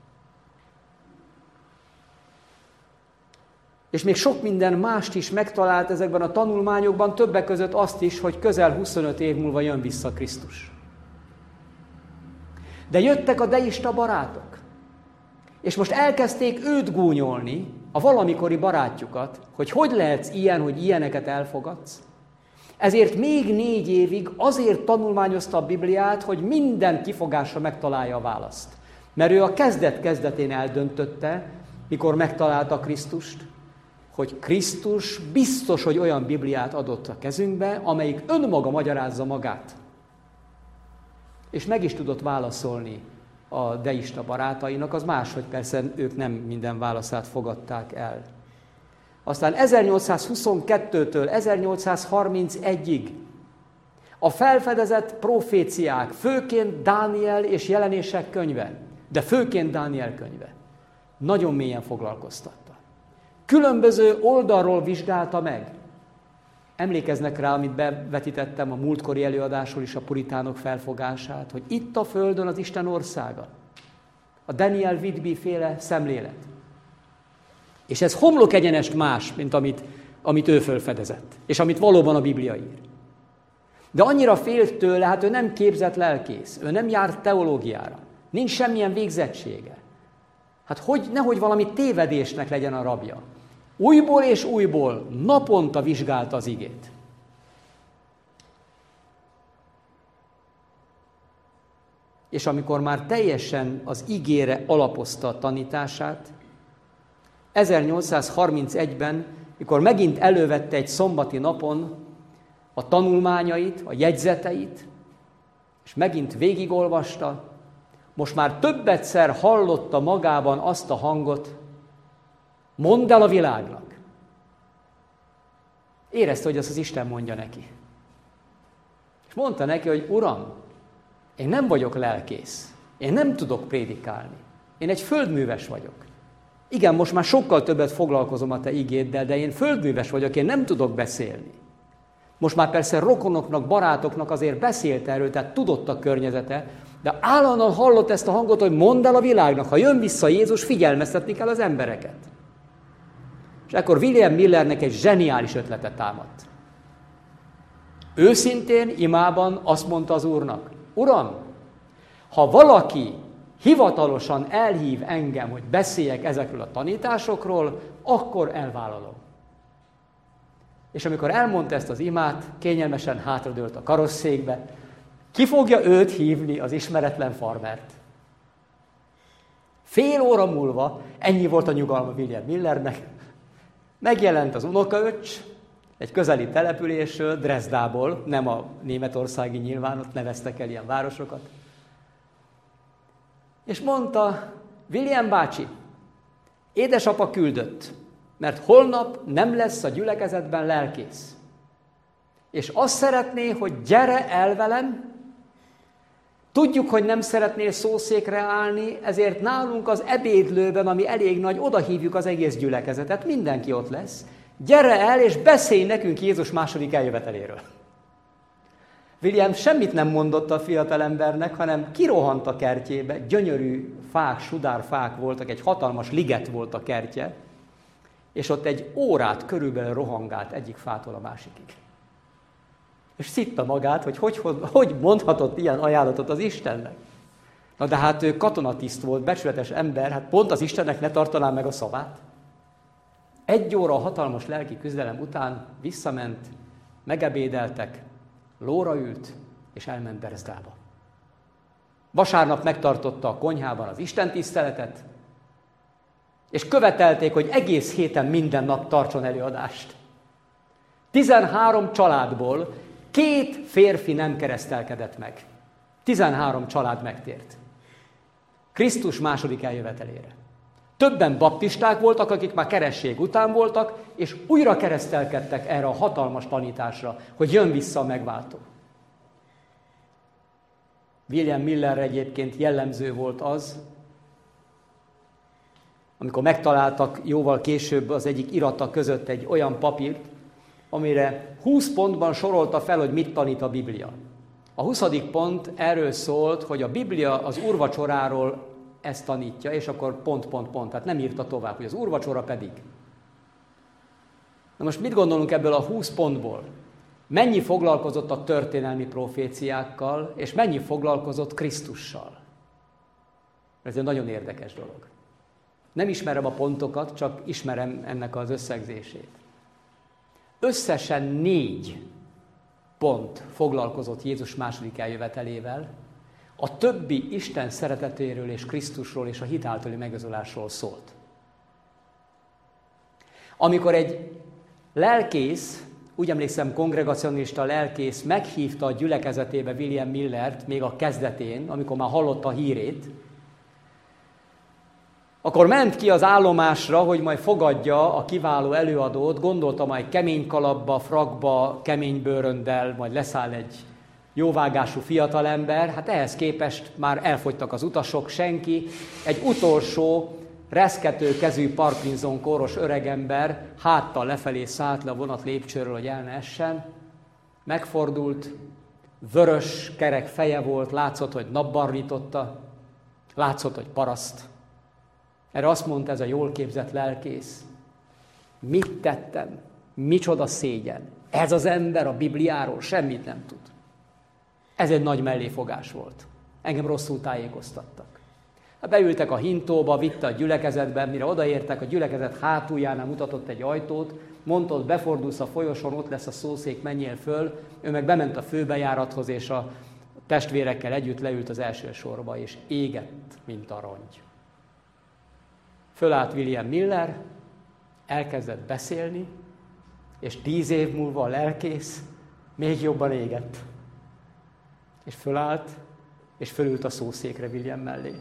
És még sok minden mást is megtalált ezekben a tanulmányokban, többek között azt is, hogy közel huszonöt év múlva jön vissza Krisztus. De jöttek a deista barátok, és most elkezdték őt gúnyolni, a valamikori barátjukat, hogy hogy lehetsz ilyen, hogy ilyeneket elfogadsz. Ezért még négy évig azért tanulmányozta a Bibliát, hogy minden kifogásra megtalálja a választ. Mert ő a kezdet-kezdetén eldöntötte, mikor megtalálta Krisztust, hogy Krisztus biztos, hogy olyan Bibliát adott a kezünkbe, amelyik önmaga magyarázza magát. És meg is tudott válaszolni a deista barátainak, az máshogy persze ők nem minden válaszát fogadták el. Aztán ezernyolcszázhuszonkettőtől ezernyolcszázharmincegyig a felfedezett proféciák, főként Dániel és Jelenések könyve, de főként Dániel könyve, nagyon mélyen foglalkoztatta. Különböző oldalról vizsgálta meg. Emlékeznek rá, amit bevetítettem a múltkori előadásról is, a puritánok felfogását, hogy itt a földön az Isten országa. A Daniel Whitby féle szemlélet. És ez homlok egyenest más, mint amit, amit ő felfedezett, és amit valóban a Biblia ír. De annyira félt tőle, hát ő nem képzett lelkész, ő nem járt teológiára, nincs semmilyen végzettsége. Hát hogy, nehogy valami tévedésnek legyen a rabja. Újból és újból, naponta vizsgálta az igét. És amikor már teljesen az igére alapozta a tanítását, ezernyolcszázharmincegyben, mikor megint elővette egy szombati napon a tanulmányait, a jegyzeteit, és megint végigolvasta, most már többetszer hallotta magában azt a hangot, mondd el a világnak. Érezte, hogy azt az Isten mondja neki. És mondta neki, hogy Uram, én nem vagyok lelkész, én nem tudok prédikálni, én egy földműves vagyok. Igen, most már sokkal többet foglalkozom a te igéddel, de én földműves vagyok, én nem tudok beszélni. Most már persze rokonoknak, barátoknak azért beszélt erről, tehát tudott a környezete, de állandóan hallott ezt a hangot, hogy mondd el a világnak, ha jön vissza Jézus, figyelmeztetni kell az embereket. És ekkor William Millernek egy zseniális ötlete támadt. Őszintén, imában azt mondta az Úrnak, Uram, ha valaki hivatalosan elhív engem, hogy beszéljek ezekről a tanításokról, akkor elvállalom. És amikor elmondta ezt az imát, kényelmesen hátradőlt a karosszékbe, ki fogja őt hívni, az ismeretlen farmert? Fél óra múlva, ennyi volt a nyugalma William Millernek, megjelent az unokaöcs, egy közeli településről, Dresdából, nem a németországi nyilván, ott neveztek el ilyen városokat. És mondta, William bácsi, édesapa küldött, mert holnap nem lesz a gyülekezetben lelkész. És azt szeretné, hogy gyere el velem, tudjuk, hogy nem szeretnél szószékre állni, ezért nálunk az ebédlőben, ami elég nagy, oda hívjuk az egész gyülekezetet, mindenki ott lesz. Gyere el, és beszélj nekünk Jézus második eljöveteléről. William semmit nem mondott a fiatalembernek, hanem kirohant a kertjébe, gyönyörű fák, sudárfák voltak, egy hatalmas liget volt a kertje, és ott egy órát körülbelül rohangált egyik fától a másikig. És szitta magát, hogy hogy, hogy mondhatott ilyen ajánlatot az Istennek. Na de hát ő katonatiszt volt, becsületes ember, hát pont az Istennek ne tartaná meg a szavát. Egy óra hatalmas lelki küzdelem után visszament, megebédeltek, lóra ült, és elment Dresdába. Vasárnap megtartotta a konyhában az istentiszteletet, és követelték, hogy egész héten minden nap tartson előadást. Tizenhárom családból két férfi nem keresztelkedett meg. Tizenhárom család megtért. Krisztus második eljövetelére. Többen baptisták voltak, akik már keresztség után voltak, és újra keresztelkedtek erre a hatalmas tanításra, hogy jön vissza a megváltó. William Millerre egyébként jellemző volt az, amikor megtaláltak jóval később az egyik irata között egy olyan papírt, amire húsz pontban sorolta fel, hogy mit tanít a Biblia. A huszadik pont erről szólt, hogy a Biblia az úrvacsoráról ezt tanítja, és akkor pont, pont, pont, tehát nem írta tovább, hogy az úrvacsora pedig. Na most mit gondolunk ebből a húsz pontból? Mennyi foglalkozott a történelmi proféciákkal, és mennyi foglalkozott Krisztussal? Ez egy nagyon érdekes dolog. Nem ismerem a pontokat, csak ismerem ennek az összegzését. Összesen négy pont foglalkozott Jézus második eljövetelével, a többi Isten szeretetéről és Krisztusról és a hit általi megigazulásról szólt. Amikor egy lelkész, úgy emlékszem, kongregacionista lelkész meghívta a gyülekezetébe William Millert még a kezdetén, amikor már hallotta a hírét, akkor ment ki az állomásra, hogy majd fogadja a kiváló előadót, gondolta majd kemény kalapba, frakba, kemény bőröndel, majd leszáll egy jóvágású fiatalember, hát ehhez képest már elfogytak az utasok, senki, egy utolsó, reszkető kezű Parkinson kóros öregember háttal lefelé szállt le a vonat lépcsőről, hogy el ne essen, megfordult, vörös, kerek feje volt, látszott, hogy napbarnította, látszott, hogy paraszt. Erre azt mondta ez a jól képzett lelkész, mit tettem, micsoda szégyen, ez az ember a Bibliáról semmit nem tud. Ez egy nagy melléfogás volt. Engem rosszul tájékoztattak. Beültek a hintóba, vitte a gyülekezetbe, mire odaértek, a gyülekezet hátuljánál mutatott egy ajtót, mondta, hogy befordulsz a folyosón, ott lesz a szószék, menjél föl. Ő meg bement a főbejárathoz, és a testvérekkel együtt leült az első sorba, és égett, mint a rongy. Fölállt William Miller, elkezdett beszélni, és tíz év múlva a lelkész még jobban égett. És fölállt, és fölült a szószékre William mellé.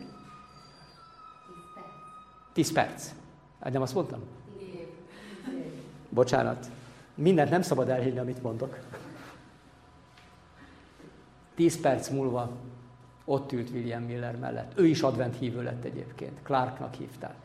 Tíz perc. Hát nem azt mondtam? Bocsánat. Mindent nem szabad elhinni, amit mondok. Tíz perc múlva ott ült William Miller mellett. Ő is advent hívő lett egyébként. Clarknak hívták.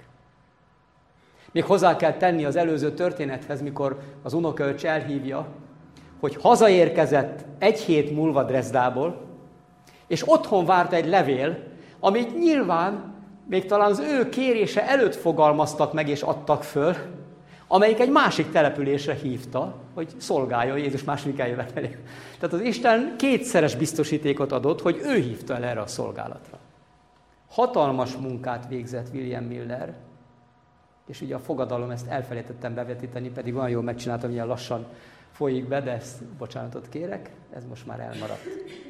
Még hozzá kell tenni az előző történethez, mikor az unokaöcs elhívja, hogy hazaérkezett egy hét múlva Dresdából, és otthon várt egy levél, amit nyilván még talán az ő kérése előtt fogalmaztak meg és adtak föl, amelyik egy másik településre hívta, hogy szolgáljon Jézus második eljövetelét. Tehát az Isten kétszeres biztosítékot adott, hogy ő hívta el erre a szolgálatra. Hatalmas munkát végzett William Miller, és ugye a fogadalom, ezt elfelejtettem bevetíteni, pedig olyan jól megcsináltam, ilyen lassan folyik be, de ezt bocsánatot kérek, ez most már elmaradt.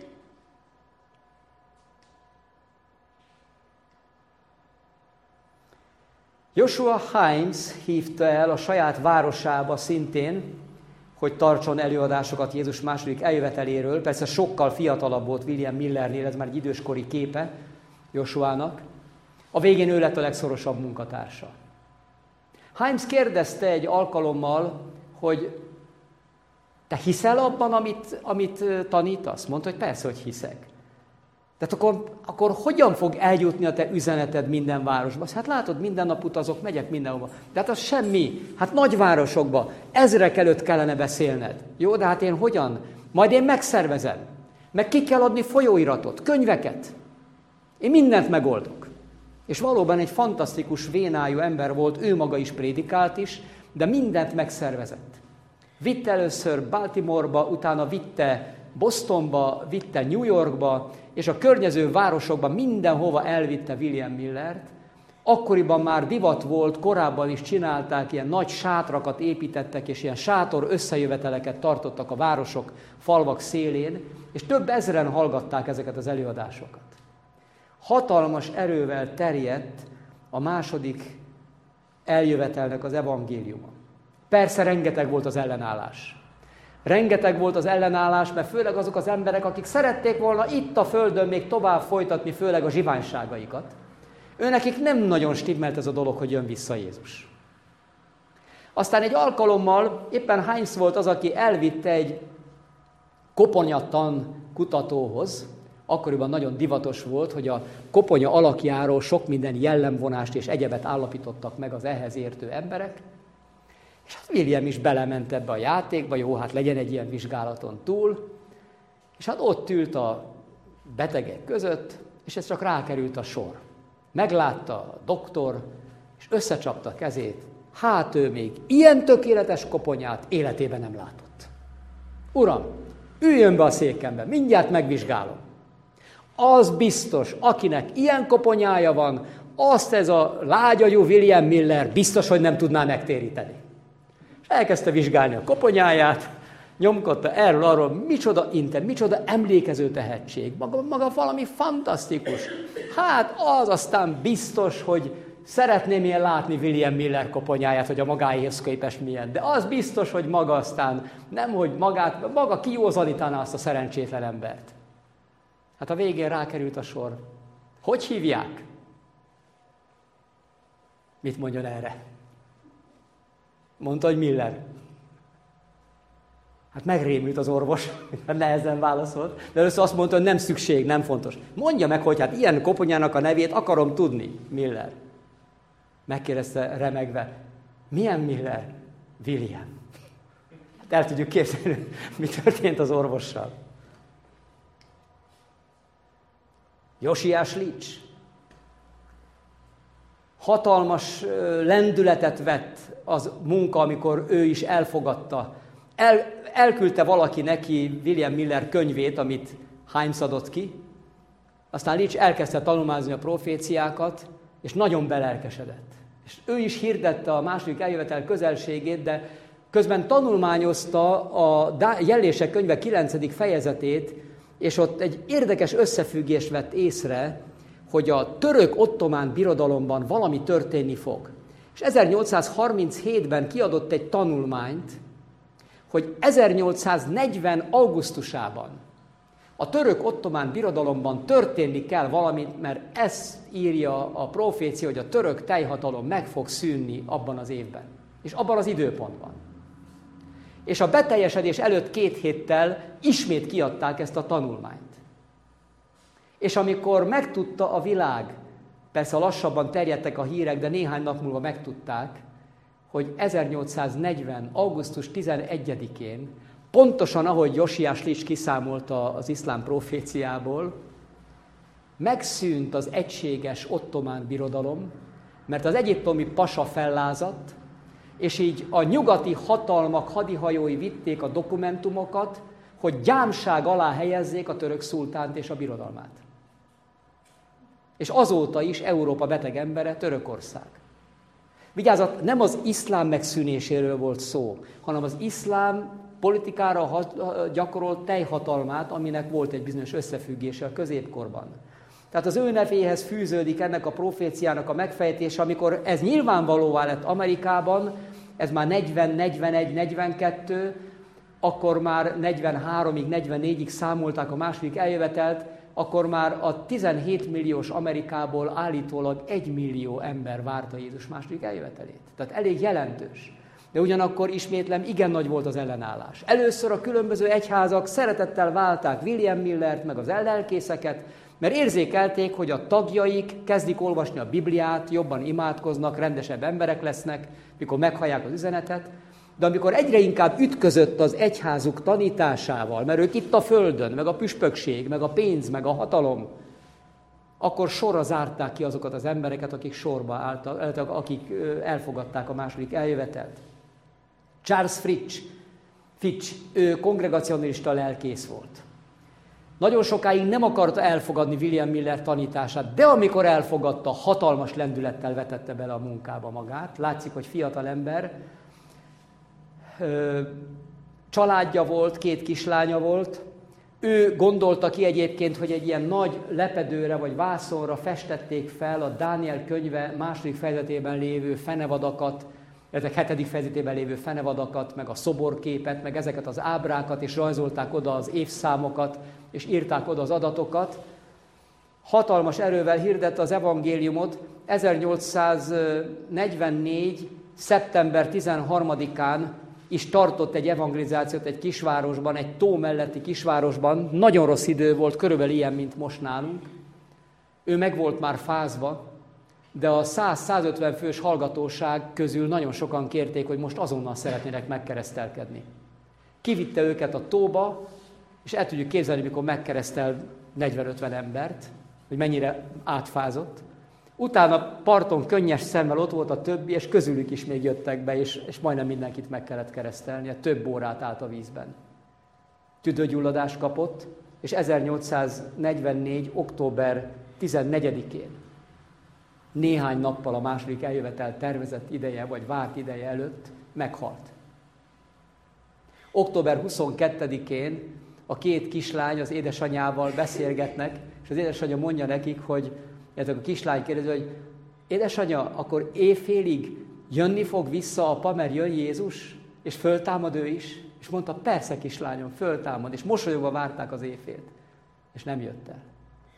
Joshua Himes hívta el a saját városába szintén, hogy tartson előadásokat Jézus második eljöveteléről. Persze sokkal fiatalabb volt William Millernél, ez már egy időskori képe Joshuának. A végén ő lett a legszorosabb munkatársa. Himes kérdezte egy alkalommal, hogy te hiszel abban, amit, amit tanítasz? Mondta, hogy persze, hogy hiszek. Tehát akkor, akkor hogyan fog eljutni a te üzeneted minden városba? Hát látod, minden nap utazok, megyek mindenhova. De hát az semmi. Hát nagyvárosokba, ezrek előtt kellene beszélned. Jó, de hát én hogyan? Majd én megszervezem. Meg ki kell adni folyóiratot, könyveket. Én mindent megoldok. És valóban egy fantasztikus, vénájú ember volt, ő maga is prédikált is, de mindent megszervezett. Vitte először Baltimoreba, utána vitte Bostonba, vitte New Yorkba, és a környező városokban mindenhova elvitte William Millert. Akkoriban már divat volt, korábban is csinálták, ilyen nagy sátrakat építettek, és ilyen sátor összejöveteleket tartottak a városok, falvak szélén, és több ezren hallgatták ezeket az előadásokat. Hatalmas erővel terjedt a második eljövetelnek az evangéliuma. Persze rengeteg volt az ellenállás. Rengeteg volt az ellenállás, mert főleg azok az emberek, akik szerették volna itt a földön még tovább folytatni, főleg a zsiványságaikat. Őnekik nem nagyon stimmelt ez a dolog, hogy jön vissza Jézus. Aztán egy alkalommal éppen Himes volt az, aki elvitte egy koponyatan kutatóhoz. Akkoriban nagyon divatos volt, hogy a koponya alakjáról sok minden jellemvonást és egyebet állapítottak meg az ehhez értő emberek. És hát William is belement ebbe a játékba, jó, hát legyen egy ilyen vizsgálaton túl. És hát ott ült a betegek között, és ez csak rákerült a sor. Meglátta a doktor, és összecsapta a kezét. Hát ő még ilyen tökéletes koponyát életében nem látott. Uram, üljön be a székembe, mindjárt megvizsgálom. Az biztos, akinek ilyen koponyája van, azt ez a lágyagyú William Miller biztos, hogy nem tudná megtéríteni. És elkezdte vizsgálni a koponyáját, nyomkodta erről, arról, micsoda inte, micsoda emlékező tehetség, maga, maga valami fantasztikus. Hát az aztán biztos, hogy szeretném én látni William Miller koponyáját, hogy a magáéhez képest milyen, de az biztos, hogy maga aztán nem, hogy magát, maga kijózanítaná azt a szerencsétlen embert. Hát a végén rákerült a sor. Hogy hívják? Mit mondjon erre? Mondta, hogy Miller. Hát megrémült az orvos, nehezen válaszolt, de először azt mondta, hogy nem szükség, nem fontos. Mondja meg, hogy hát ilyen koponyának a nevét akarom tudni, Miller. Megkérdezte remegve, milyen Miller? William. Hát el tudjuk képzelni, mi történt az orvossal. Josiás Leach hatalmas lendületet vett az munka, amikor ő is elfogadta. El, elküldte valaki neki William Miller könyvét, amit Himes adott ki, aztán Leach elkezdte tanulmányozni a proféciákat, és nagyon belelkesedett. És ő is hirdette a második eljövetel közelségét, de közben tanulmányozta a Jellések könyve kilencedik fejezetét, és ott egy érdekes összefüggést vett észre, hogy a török ottomán birodalomban valami történni fog. És ezernyolcszázharminchétben kiadott egy tanulmányt, hogy ezernyolcszáznegyven augusztusában a török ottomán birodalomban történni kell valamit, mert ezt írja a profécia, hogy a török teljhatalom meg fog szűnni abban az évben, és abban az időpontban. És a beteljesedés előtt két héttel ismét kiadták ezt a tanulmányt. És amikor megtudta a világ, persze lassabban terjedtek a hírek, de néhány nap múlva megtudták, hogy ezernyolcszáznegyven. augusztus tizenegyedikén pontosan ahogy Josiás Lics kiszámolta az iszlám proféciából, megszűnt az egységes ottomán birodalom, mert az egyiptomi pasa fellázadt, és így a nyugati hatalmak hadihajói vitték a dokumentumokat, hogy gyámság alá helyezzék a török szultánt és a birodalmát. És azóta is Európa beteg embere Törökország. Vigyázat, nem az iszlám megszűnéséről volt szó, hanem az iszlám politikára gyakorolt teljhatalmát, aminek volt egy bizonyos összefüggése a középkorban. Tehát az ő nevéhez fűződik ennek a proféciának a megfejtése, amikor ez nyilvánvalóvá lett Amerikában, ez már negyven, negyvenegy, negyvenkettő, akkor már negyvenháromig, negyvennégyig számolták a második eljövetelt, akkor már a tizenhét milliós Amerikából állítólag egy millió ember várta Jézus második eljövetelét. Tehát elég jelentős. De ugyanakkor ismétlem, igen nagy volt az ellenállás. Először a különböző egyházak szeretettel válták William Millert, meg az lelkészeket, mert érzékelték, hogy a tagjaik kezdik olvasni a Bibliát, jobban imádkoznak, rendesebb emberek lesznek, mikor meghallják az üzenetet, de amikor egyre inkább ütközött az egyházuk tanításával, mert ők itt a földön, meg a püspökség, meg a pénz, meg a hatalom, akkor sorra zárták ki azokat az embereket, akik sorba álltak, akik elfogadták a második eljövetelt. Charles Fitch, Fitch, ő kongregacionalista lelkész volt. Nagyon sokáig nem akarta elfogadni William Miller tanítását, de amikor elfogadta, hatalmas lendülettel vetette bele a munkába magát. Látszik, hogy fiatal ember, családja volt, két kislánya volt. Ő gondolta ki egyébként, hogy egy ilyen nagy lepedőre vagy vászonra festették fel a Dániel könyve második fejezetében lévő fenevadakat, ezek hetedik fejezetében lévő fenevadakat, meg a szoborképet, meg ezeket az ábrákat, és rajzolták oda az évszámokat, és írták oda az adatokat. Hatalmas erővel hirdette az evangéliumot. ezernyolcszáznegyvennégy. szeptember tizenharmadikán is tartott egy evangelizációt egy kisvárosban, egy tó melletti kisvárosban. Nagyon rossz idő volt, körülbelül ilyen, mint most nálunk. Ő meg volt már fázva, de a száz-százötven fős hallgatóság közül nagyon sokan kérték, hogy most azonnal szeretnének megkeresztelkedni. Kivitte őket a tóba, és el tudjuk képzelni, mikor megkeresztel negyven-ötven embert, hogy mennyire átfázott. Utána parton könnyes szemmel ott volt a többi, és közülük is még jöttek be, és, és majdnem mindenkit meg kellett keresztelnie, több órát állt a vízben. Tüdőgyulladást kapott, és ezernyolcszáznegyvennégy. október tizennegyedikén, néhány nappal a második eljövetel tervezett ideje, vagy várt ideje előtt meghalt. október huszonkettedikén a két kislány az édesanyjával beszélgetnek, és az édesanyja mondja nekik, hogy a kislány kérdezi, hogy édesanyja, akkor éjfélig jönni fog vissza apa, mert jön Jézus, és föltámad ő is? És mondta, persze kislányom, föltámad, és mosolyogva várták az éjfélt, és nem jött el.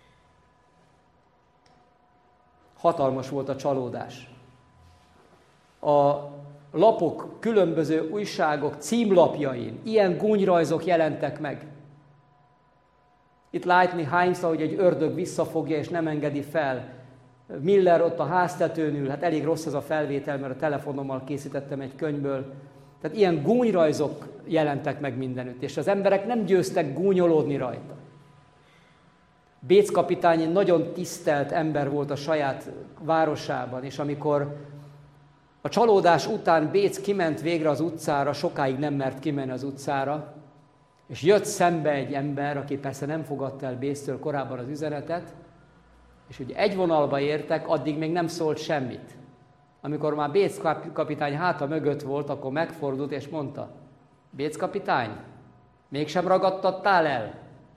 Hatalmas volt a csalódás. A lapok, különböző újságok címlapjain ilyen gúnyrajzok jelentek meg. Itt látni Heinz, ahogy egy ördög visszafogja és nem engedi fel. Miller ott a háztetőn ül, hát elég rossz ez a felvétel, mert a telefonommal készítettem egy könyvből. Tehát ilyen gúnyrajzok jelentek meg mindenütt, és az emberek nem győztek gúnyolódni rajta. Bécz kapitány egy nagyon tisztelt ember volt a saját városában, és amikor a csalódás után Bécz kiment végre az utcára, sokáig nem mert kimenni az utcára, és jött szembe egy ember, aki persze nem fogadta el Bécztől korábban az üzenetet, és ugye egy vonalba értek, addig még nem szólt semmit. Amikor már Bécz kapitány háta mögött volt, akkor megfordult és mondta, Bécz kapitány, mégsem ragadtattál el?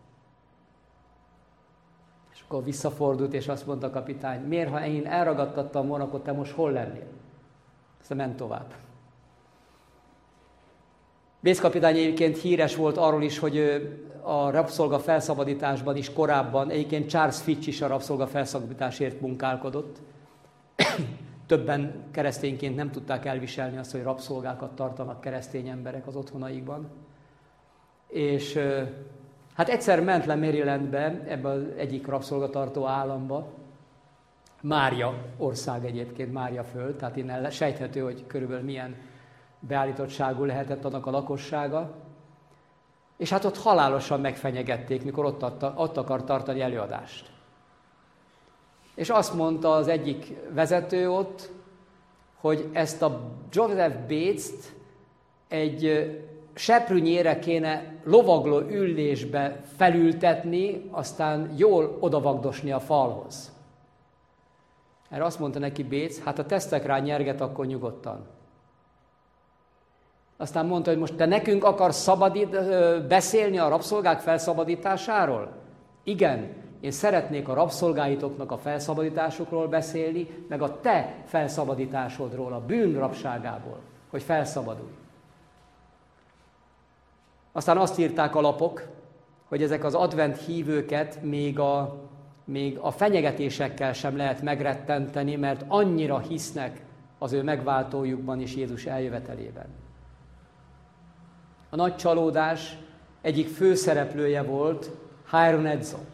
És akkor visszafordult, és azt mondta a kapitány, miért, ha én elragadtattam volna, akkor te most hol lennél? Aztán ment tovább. Bécz kapitány egyébként híres volt arról is, hogy a rabszolga felszabadításban is korábban, egyébként Charles Fitch is a rabszolga felszabadításért munkálkodott. Többen keresztényként nem tudták elviselni azt, hogy rabszolgákat tartanak keresztény emberek az otthonaikban. És hát egyszer ment le Marylandbe, ebbe az egyik rabszolgatartó államba, Mária ország egyébként, Mária föld, tehát innen sejthető, hogy körülbelül milyen beállítottságú lehetett annak a lakossága. És hát ott halálosan megfenyegették, mikor ott, adta, ott akar tartani előadást. És azt mondta az egyik vezető ott, hogy ezt a Joseph Bates-t egy seprűnyére kéne lovagló ülésbe felültetni, aztán jól odavagdosni a falhoz. Erre azt mondta neki Bates, hát ha tesztek rá nyerget, akkor nyugodtan. Aztán mondta, hogy most te nekünk akarsz szabadít, beszélni a rabszolgák felszabadításáról? Igen, én szeretnék a rabszolgáitoknak a felszabadításukról beszélni, meg a te felszabadításodról, a bűn rabságából, hogy felszabadulj. Aztán azt írták a lapok, hogy ezek az advent hívőket még a, még a fenyegetésekkel sem lehet megrettenteni, mert annyira hisznek az ő megváltójukban és Jézus eljövetelében. A nagy csalódás egyik főszereplője volt Hiron Edson.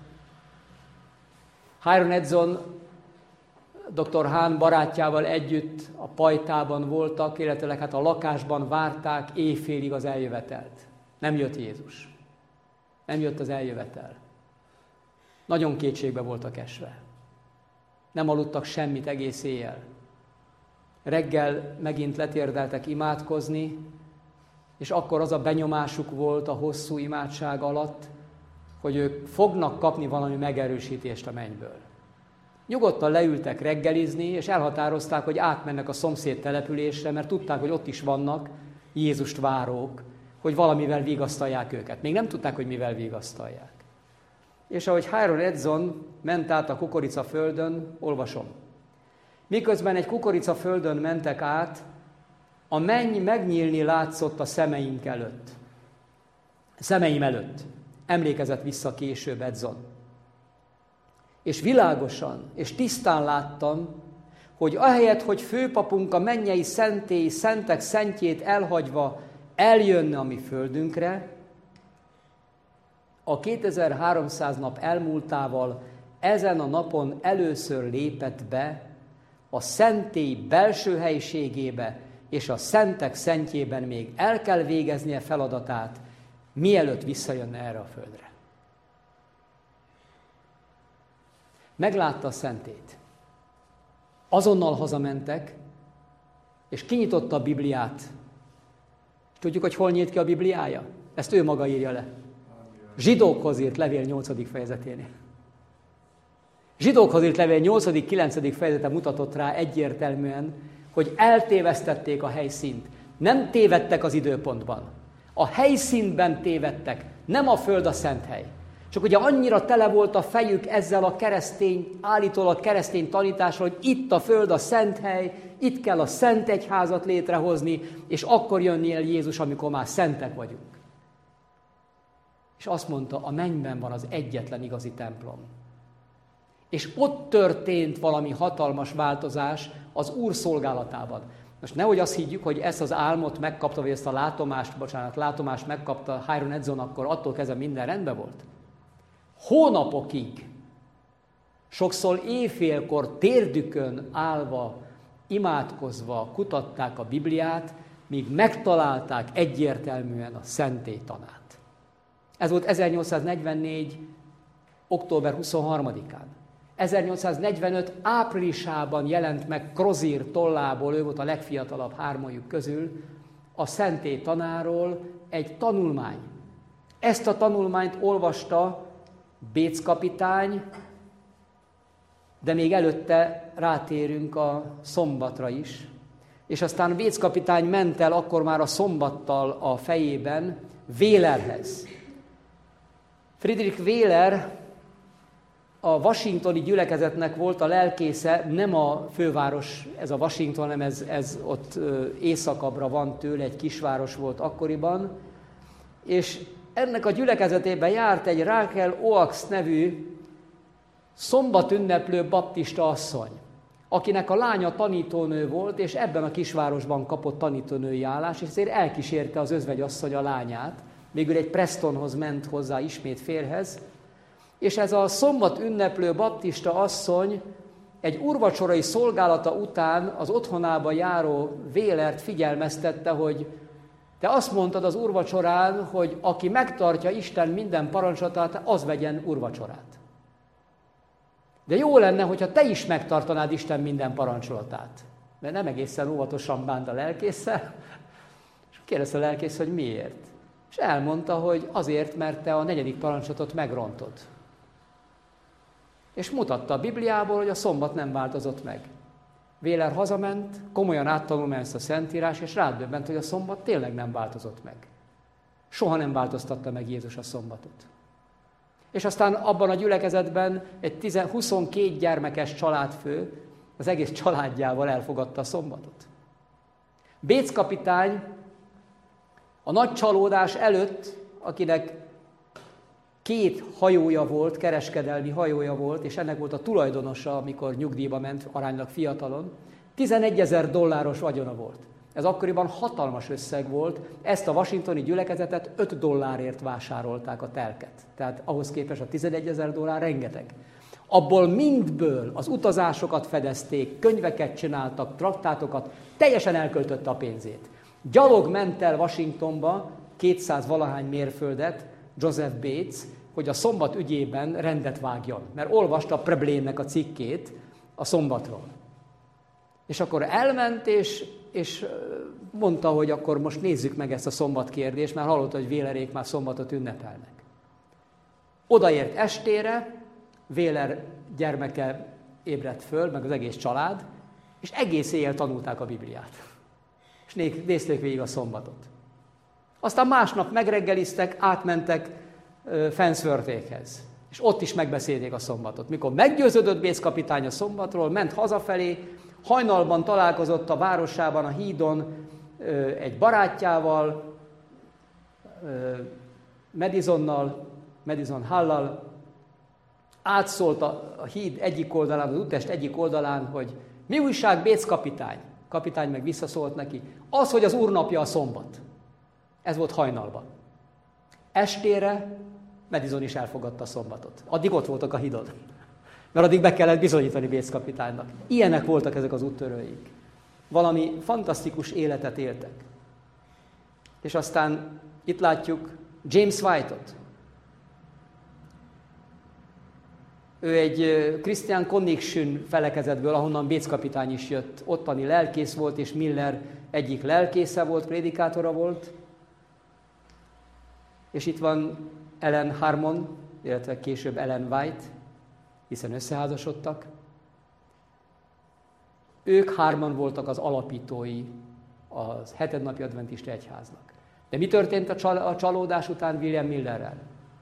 Hiron Edson doktor Hahn barátjával együtt a pajtában voltak, illetve hát a lakásban várták éjfélig az eljövetelt. Nem jött Jézus. Nem jött az eljövetel. Nagyon kétségbe voltak esve. Nem aludtak semmit egész éjjel. Reggel megint letérdeltek imádkozni, és akkor az a benyomásuk volt a hosszú imádság alatt, hogy ők fognak kapni valami megerősítést a mennyből. Nyugodtan leültek reggelizni, és elhatározták, hogy átmennek a szomszéd településre, mert tudták, hogy ott is vannak Jézust várók, hogy valamivel vigasztalják őket. Még nem tudták, hogy mivel vigasztalják. És ahogy Hiron Edson ment át a kukoricaföldön, olvasom. Miközben egy kukoricaföldön mentek át, a menny megnyílni látszott a szemeink előtt. Szemeim előtt. Emlékezett vissza később Edson. És világosan és tisztán láttam, hogy ahelyett, hogy főpapunk a mennyei szentély szentek szentjét elhagyva eljönne a mi földünkre, a kétezer-háromszáz nap elmúltával ezen a napon először lépett be a szentély belső helyiségébe, és a szentek szentjében még el kell végeznie feladatát, mielőtt visszajönne erre a földre. Meglátta a szentét. Azonnal hazamentek, és kinyitotta a Bibliát. Tudjuk, hogy hol nyílt ki a Bibliája? Ezt ő maga írja le. Zsidókhoz írt levél nyolcadik fejezeténél. Zsidókhoz írt levél nyolcadik-kilencedik fejezete mutatott rá egyértelműen, hogy eltévesztették a helyszínt. Nem tévedtek az időpontban. A helyszínben tévedtek, nem a föld a szent hely. Csak ugye annyira tele volt a fejük ezzel a keresztény, állítólag keresztény tanítással, hogy itt a föld a szent hely, itt kell a szent egyházat létrehozni, és akkor jönni el Jézus, amikor már szentek vagyunk. És azt mondta, a mennyben van az egyetlen igazi templom. És ott történt valami hatalmas változás az Úr szolgálatában. Most nehogy azt higgyük, hogy ezt az álmot megkapta, vagy ezt a látomást, bocsánat, látomást megkapta Hiron Edson, akkor attól kezdve minden rendben volt. Hónapokig, sokszor éjfélkor térdükön állva, imádkozva kutatták a Bibliát, míg megtalálták egyértelműen a szentély tanát. Ez volt ezernyolcszáznegyvennégy. október huszonharmadikán. ezernyolcszáznegyvenöt. áprilisában jelent meg Crosier tollából, ő volt a legfiatalabb hármójuk közül, a szentély tanáról egy tanulmány. Ezt a tanulmányt olvasta Bates kapitány, de még előtte rátérünk a szombatra is. És aztán Bates kapitány ment el akkor már a szombattal a fejében Wheelerhez. Friedrich Wheeler a washingtoni gyülekezetnek volt a lelkésze, nem a főváros, ez a Washington, hanem ez, ez ott északabbra van tőle, egy kisváros volt akkoriban, és ennek a gyülekezetében járt egy Rachel Oaks nevű szombatünneplő baptista asszony, akinek a lánya tanítónő volt, és ebben a kisvárosban kapott tanítónői állást, és ezért elkísérte az özvegyasszony a lányát, végül egy Prestonhoz ment hozzá ismét férhez, és ez a szombat ünneplő baptista asszony egy úrvacsorai szolgálata után az otthonába járó Wheelert figyelmeztette, hogy Te azt mondtad az úrvacsorán, hogy aki megtartja Isten minden parancsolatát, az vegyen úrvacsorát. De jó lenne, hogyha te is megtartanád Isten minden parancsolatát. Mert nem egészen óvatosan bánt a lelkésszel. És kérdezte a lelkész, hogy miért. És elmondta, hogy azért, mert te a negyedik parancsolatot megrontod. És mutatta a Bibliából, hogy a szombat nem változott meg. Wheeler hazament, komolyan áttanulmányozta ezt a Szentírás, és rádöbbent, hogy a szombat tényleg nem változott meg. Soha nem változtatta meg Jézus a szombatot. És aztán abban a gyülekezetben egy huszonkét gyermekes családfő az egész családjával elfogadta a szombatot. Bécz kapitány a nagy csalódás előtt, akinek két hajója volt, kereskedelmi hajója volt, és ennek volt a tulajdonosa, amikor nyugdíjba ment aránylag fiatalon, tizenegyezer dolláros vagyona volt. Ez akkoriban hatalmas összeg volt, ezt a washingtoni gyülekezetet öt dollárért vásárolták a telket. Tehát ahhoz képest a tizenegyezer dollár rengeteg. Abból mindből az utazásokat fedezték, könyveket csináltak, traktátokat, teljesen elköltötte a pénzét. Gyalog ment el Washingtonba kétszáz valahány mérföldet Joseph Bates, hogy a szombat ügyében rendet vágjon, mert olvasta a Preblénnek a cikkét a szombatról. És akkor elment, és, és mondta, hogy akkor most nézzük meg ezt a szombat kérdést, mert hallotta, hogy Wheelerék már szombatot ünnepelnek. Odaért estére, Wheeler gyermeke ébredt föl, meg az egész család, és egész éjjel tanulták a Bibliát. És nézték végig a szombatot. Aztán másnap megreggeliztek, átmentek Fensworthékhez. És ott is megbeszélték a szombatot. Mikor meggyőződött Bécz kapitány a szombatról, ment hazafelé, hajnalban találkozott a városában, a hídon egy barátjával, Madisonnal, Madison Hall-al, átszólt a, a híd egyik oldalán, az úttest egyik oldalán, hogy mi újság, Bécz kapitány? Kapitány meg visszaszólt neki, az, hogy az úr napja a szombat. Ez volt hajnalban. Estére Madison is elfogadta a szombatot. Addig ott voltak a hídon. Mert addig be kellett bizonyítani Bécz kapitánynak. Ilyenek voltak ezek az úttörőik. Valami fantasztikus életet éltek. És aztán itt látjuk James White-ot. Ő egy Christian Connection felekezetből, ahonnan Bécz kapitány is jött. Ottani lelkész volt, és Miller egyik lelkésze volt, prédikátora volt. És itt van Ellen Harmon, illetve később Ellen White, hiszen összeházasodtak. Ők hárman voltak az alapítói az hetednapi adventista egyháznak. De mi történt a, csal- a csalódás után William Millerrel?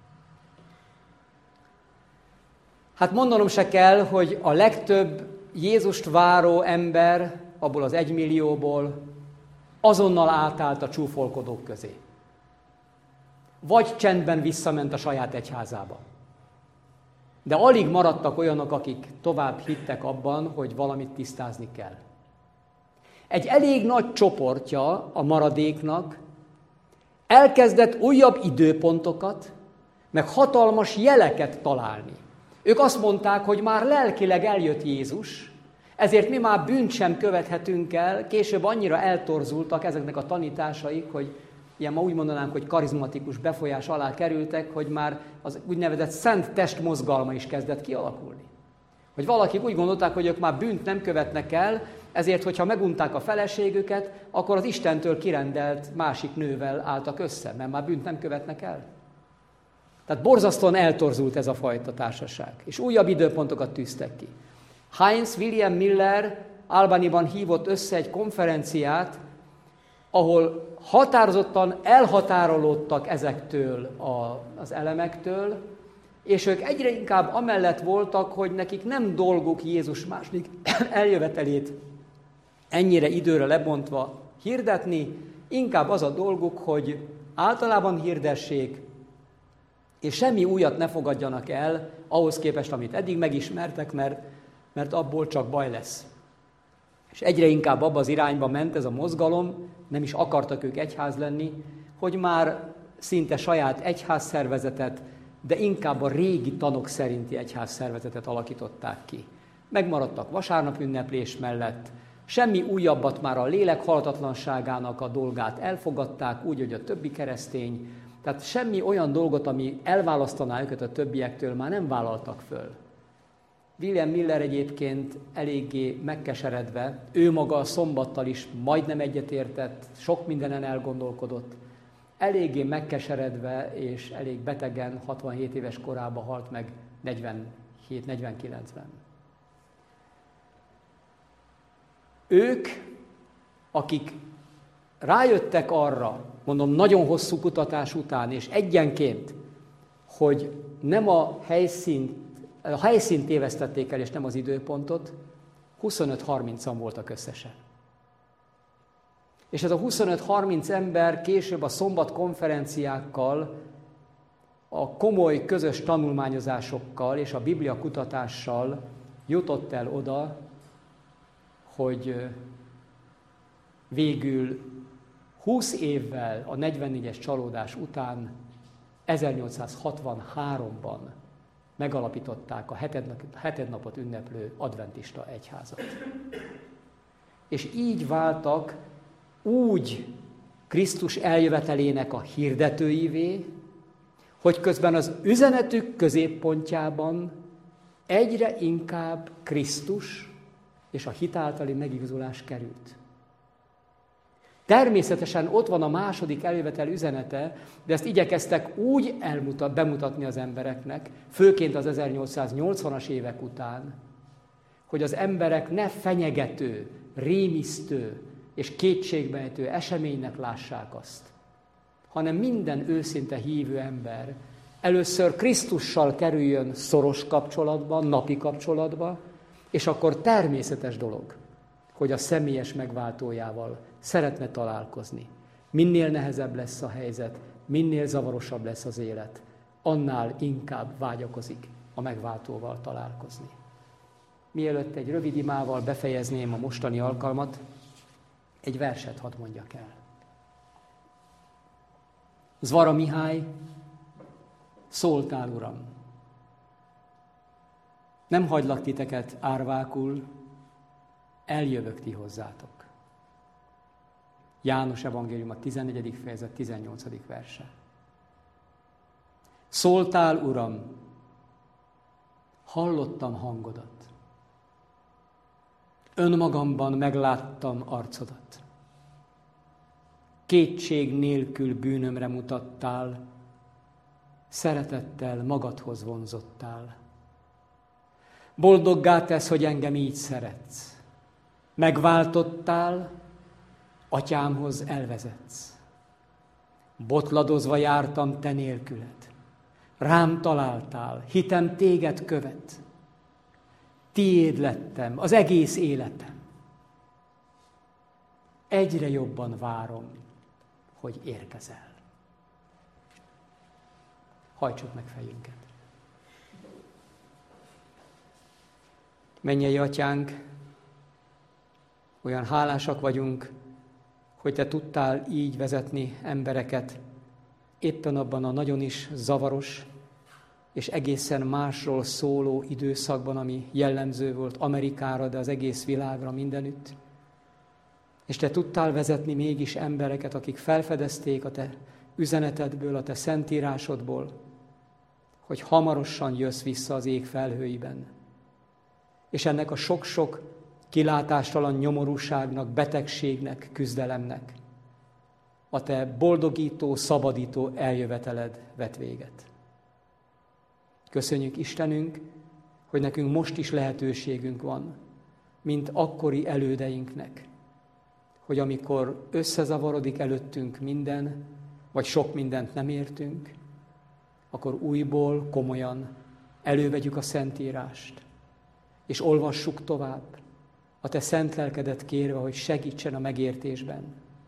Hát mondanom se kell, hogy a legtöbb Jézust váró ember, abból az egymillióból azonnal átállt a csúfolkodók közé. Vagy csendben visszament a saját egyházába. De alig maradtak olyanok, akik tovább hittek abban, hogy valamit tisztázni kell. Egy elég nagy csoportja a maradéknak elkezdett újabb időpontokat, meg hatalmas jeleket találni. Ők azt mondták, hogy már lelkileg eljött Jézus, ezért mi már bűnt sem követhetünk el, később annyira eltorzultak ezeknek a tanításaik, hogy ilyen ma úgy mondanánk, hogy karizmatikus befolyás alá kerültek, hogy már az úgynevezett szent test mozgalma is kezdett kialakulni. Hogy valakik úgy gondolták, hogy ők már bűnt nem követnek el, ezért, hogyha megunták a feleségüket, akkor az Istentől kirendelt másik nővel álltak össze, mert már bűnt nem követnek el. Tehát borzasztóan eltorzult ez a fajta társaság, és újabb időpontokat tűztek ki. Heinz William Miller Albanyban hívott össze egy konferenciát, ahol határozottan elhatárolódtak ezektől a, az elemektől, és ők egyre inkább amellett voltak, hogy nekik nem dolguk Jézus második eljövetelét ennyire időre lebontva hirdetni, inkább az a dolguk, hogy általában hirdessék, és semmi újat ne fogadjanak el ahhoz képest, amit eddig megismertek, mert, mert abból csak baj lesz. És egyre inkább abba az irányba ment ez a mozgalom, nem is akartak ők egyház lenni, hogy már szinte saját egyházszervezetet, de inkább a régi tanok szerinti egyházszervezetet alakították ki. Megmaradtak vasárnap ünneplés mellett, Semmi újabbat, már a lélek halhatatlanságának a dolgát elfogadták, úgy, hogy a többi keresztény. Tehát semmi olyan dolgot, ami elválasztaná őket a többiektől, már nem vállaltak föl. William Miller egyébként eléggé megkeseredve, ő maga a szombattal is majdnem egyetértett, sok mindenen elgondolkodott, eléggé megkeseredve és elég betegen, hatvanhét éves korában halt meg negyvenhét negyvenkilencben. Ők, akik rájöttek arra, mondom, nagyon hosszú kutatás után, és egyenként, hogy nem a helyszínt, a helyszínt tévesztették el, és nem az időpontot, huszonöt-harmincan voltak összesen. És ez a huszonöt-harminc ember később a szombat konferenciákkal, a komoly közös tanulmányozásokkal és a Biblia kutatással jutott el oda, hogy végül húsz évvel a negyvennégyes csalódás után ezernyolcszázhatvanháromban megalapították a hetednapot ünneplő adventista egyházat. És így váltak úgy Krisztus eljövetelének a hirdetőivé, hogy közben az üzenetük középpontjában egyre inkább Krisztus és a hit általi megigazulás került. Természetesen ott van a második eljövetel üzenete, de ezt igyekeztek úgy elmutat, bemutatni az embereknek, főként az ezernyolcszáznyolcvanas évek után, hogy az emberek ne fenyegető, rémisztő és kétségbejtő eseménynek lássák azt, hanem minden őszinte hívő ember először Krisztussal kerüljön szoros kapcsolatba, napi kapcsolatba, és akkor természetes dolog, hogy a személyes megváltójával szeretne találkozni. Minél nehezebb lesz a helyzet, minél zavarosabb lesz az élet, annál inkább vágyakozik a megváltóval találkozni. Mielőtt egy rövid imával befejezném a mostani alkalmat, egy verset hadd mondjak el. Zvara Mihály, szóltál, Uram, nem hagylak titeket árvákul, eljövök ti hozzátok. János evangélium a tizennegyedik fejezet tizennyolcadik verse. Szóltál, Uram, hallottam hangodat. Önmagamban megláttam arcodat. Kétség nélkül bűnömre mutattál, szeretettel magadhoz vonzottál. Boldoggá tesz, hogy engem így szeretsz. Megváltottál, atyámhoz elvezetsz. Botladozva jártam te nélküled. Rám találtál, hitem téged követ. Tiéd lettem, az egész életem. Egyre jobban várom, hogy érkezel. Hajtsuk meg fejünket. Mennyei Atyánk, olyan hálásak vagyunk, hogy Te tudtál így vezetni embereket, éppen abban a nagyon is zavaros és egészen másról szóló időszakban, ami jellemző volt Amerikára, de az egész világra mindenütt. És Te tudtál vezetni mégis embereket, akik felfedezték a Te üzenetedből, a Te szentírásodból, hogy hamarosan jössz vissza az ég felhőiben. És ennek a sok-sok kilátástalan nyomorúságnak, betegségnek, küzdelemnek a Te boldogító, szabadító eljöveteled vet véget. Köszönjük, Istenünk, hogy nekünk most is lehetőségünk van, mint akkori elődeinknek, hogy amikor összezavarodik előttünk minden, vagy sok mindent nem értünk, akkor újból, komolyan elővegyük a Szentírást, és olvassuk tovább, a Te szent lelkedet kérve, hogy segítsen a megértésben.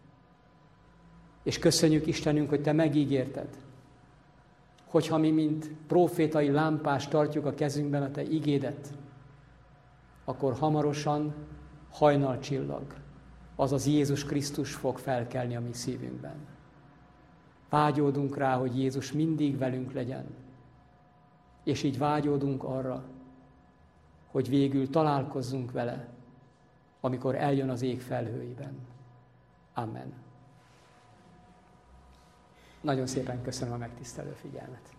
És köszönjük, Istenünk, hogy Te megígérted, hogyha mi, mint prófétai lámpást tartjuk a kezünkben a Te igédet, akkor hamarosan hajnalcsillag, azaz Jézus Krisztus fog felkelni a mi szívünkben. Vágyódunk rá, hogy Jézus mindig velünk legyen, és így vágyódunk arra, hogy végül találkozzunk vele, amikor eljön az ég felhőiben. Amen. Nagyon szépen köszönöm a megtisztelő figyelmet.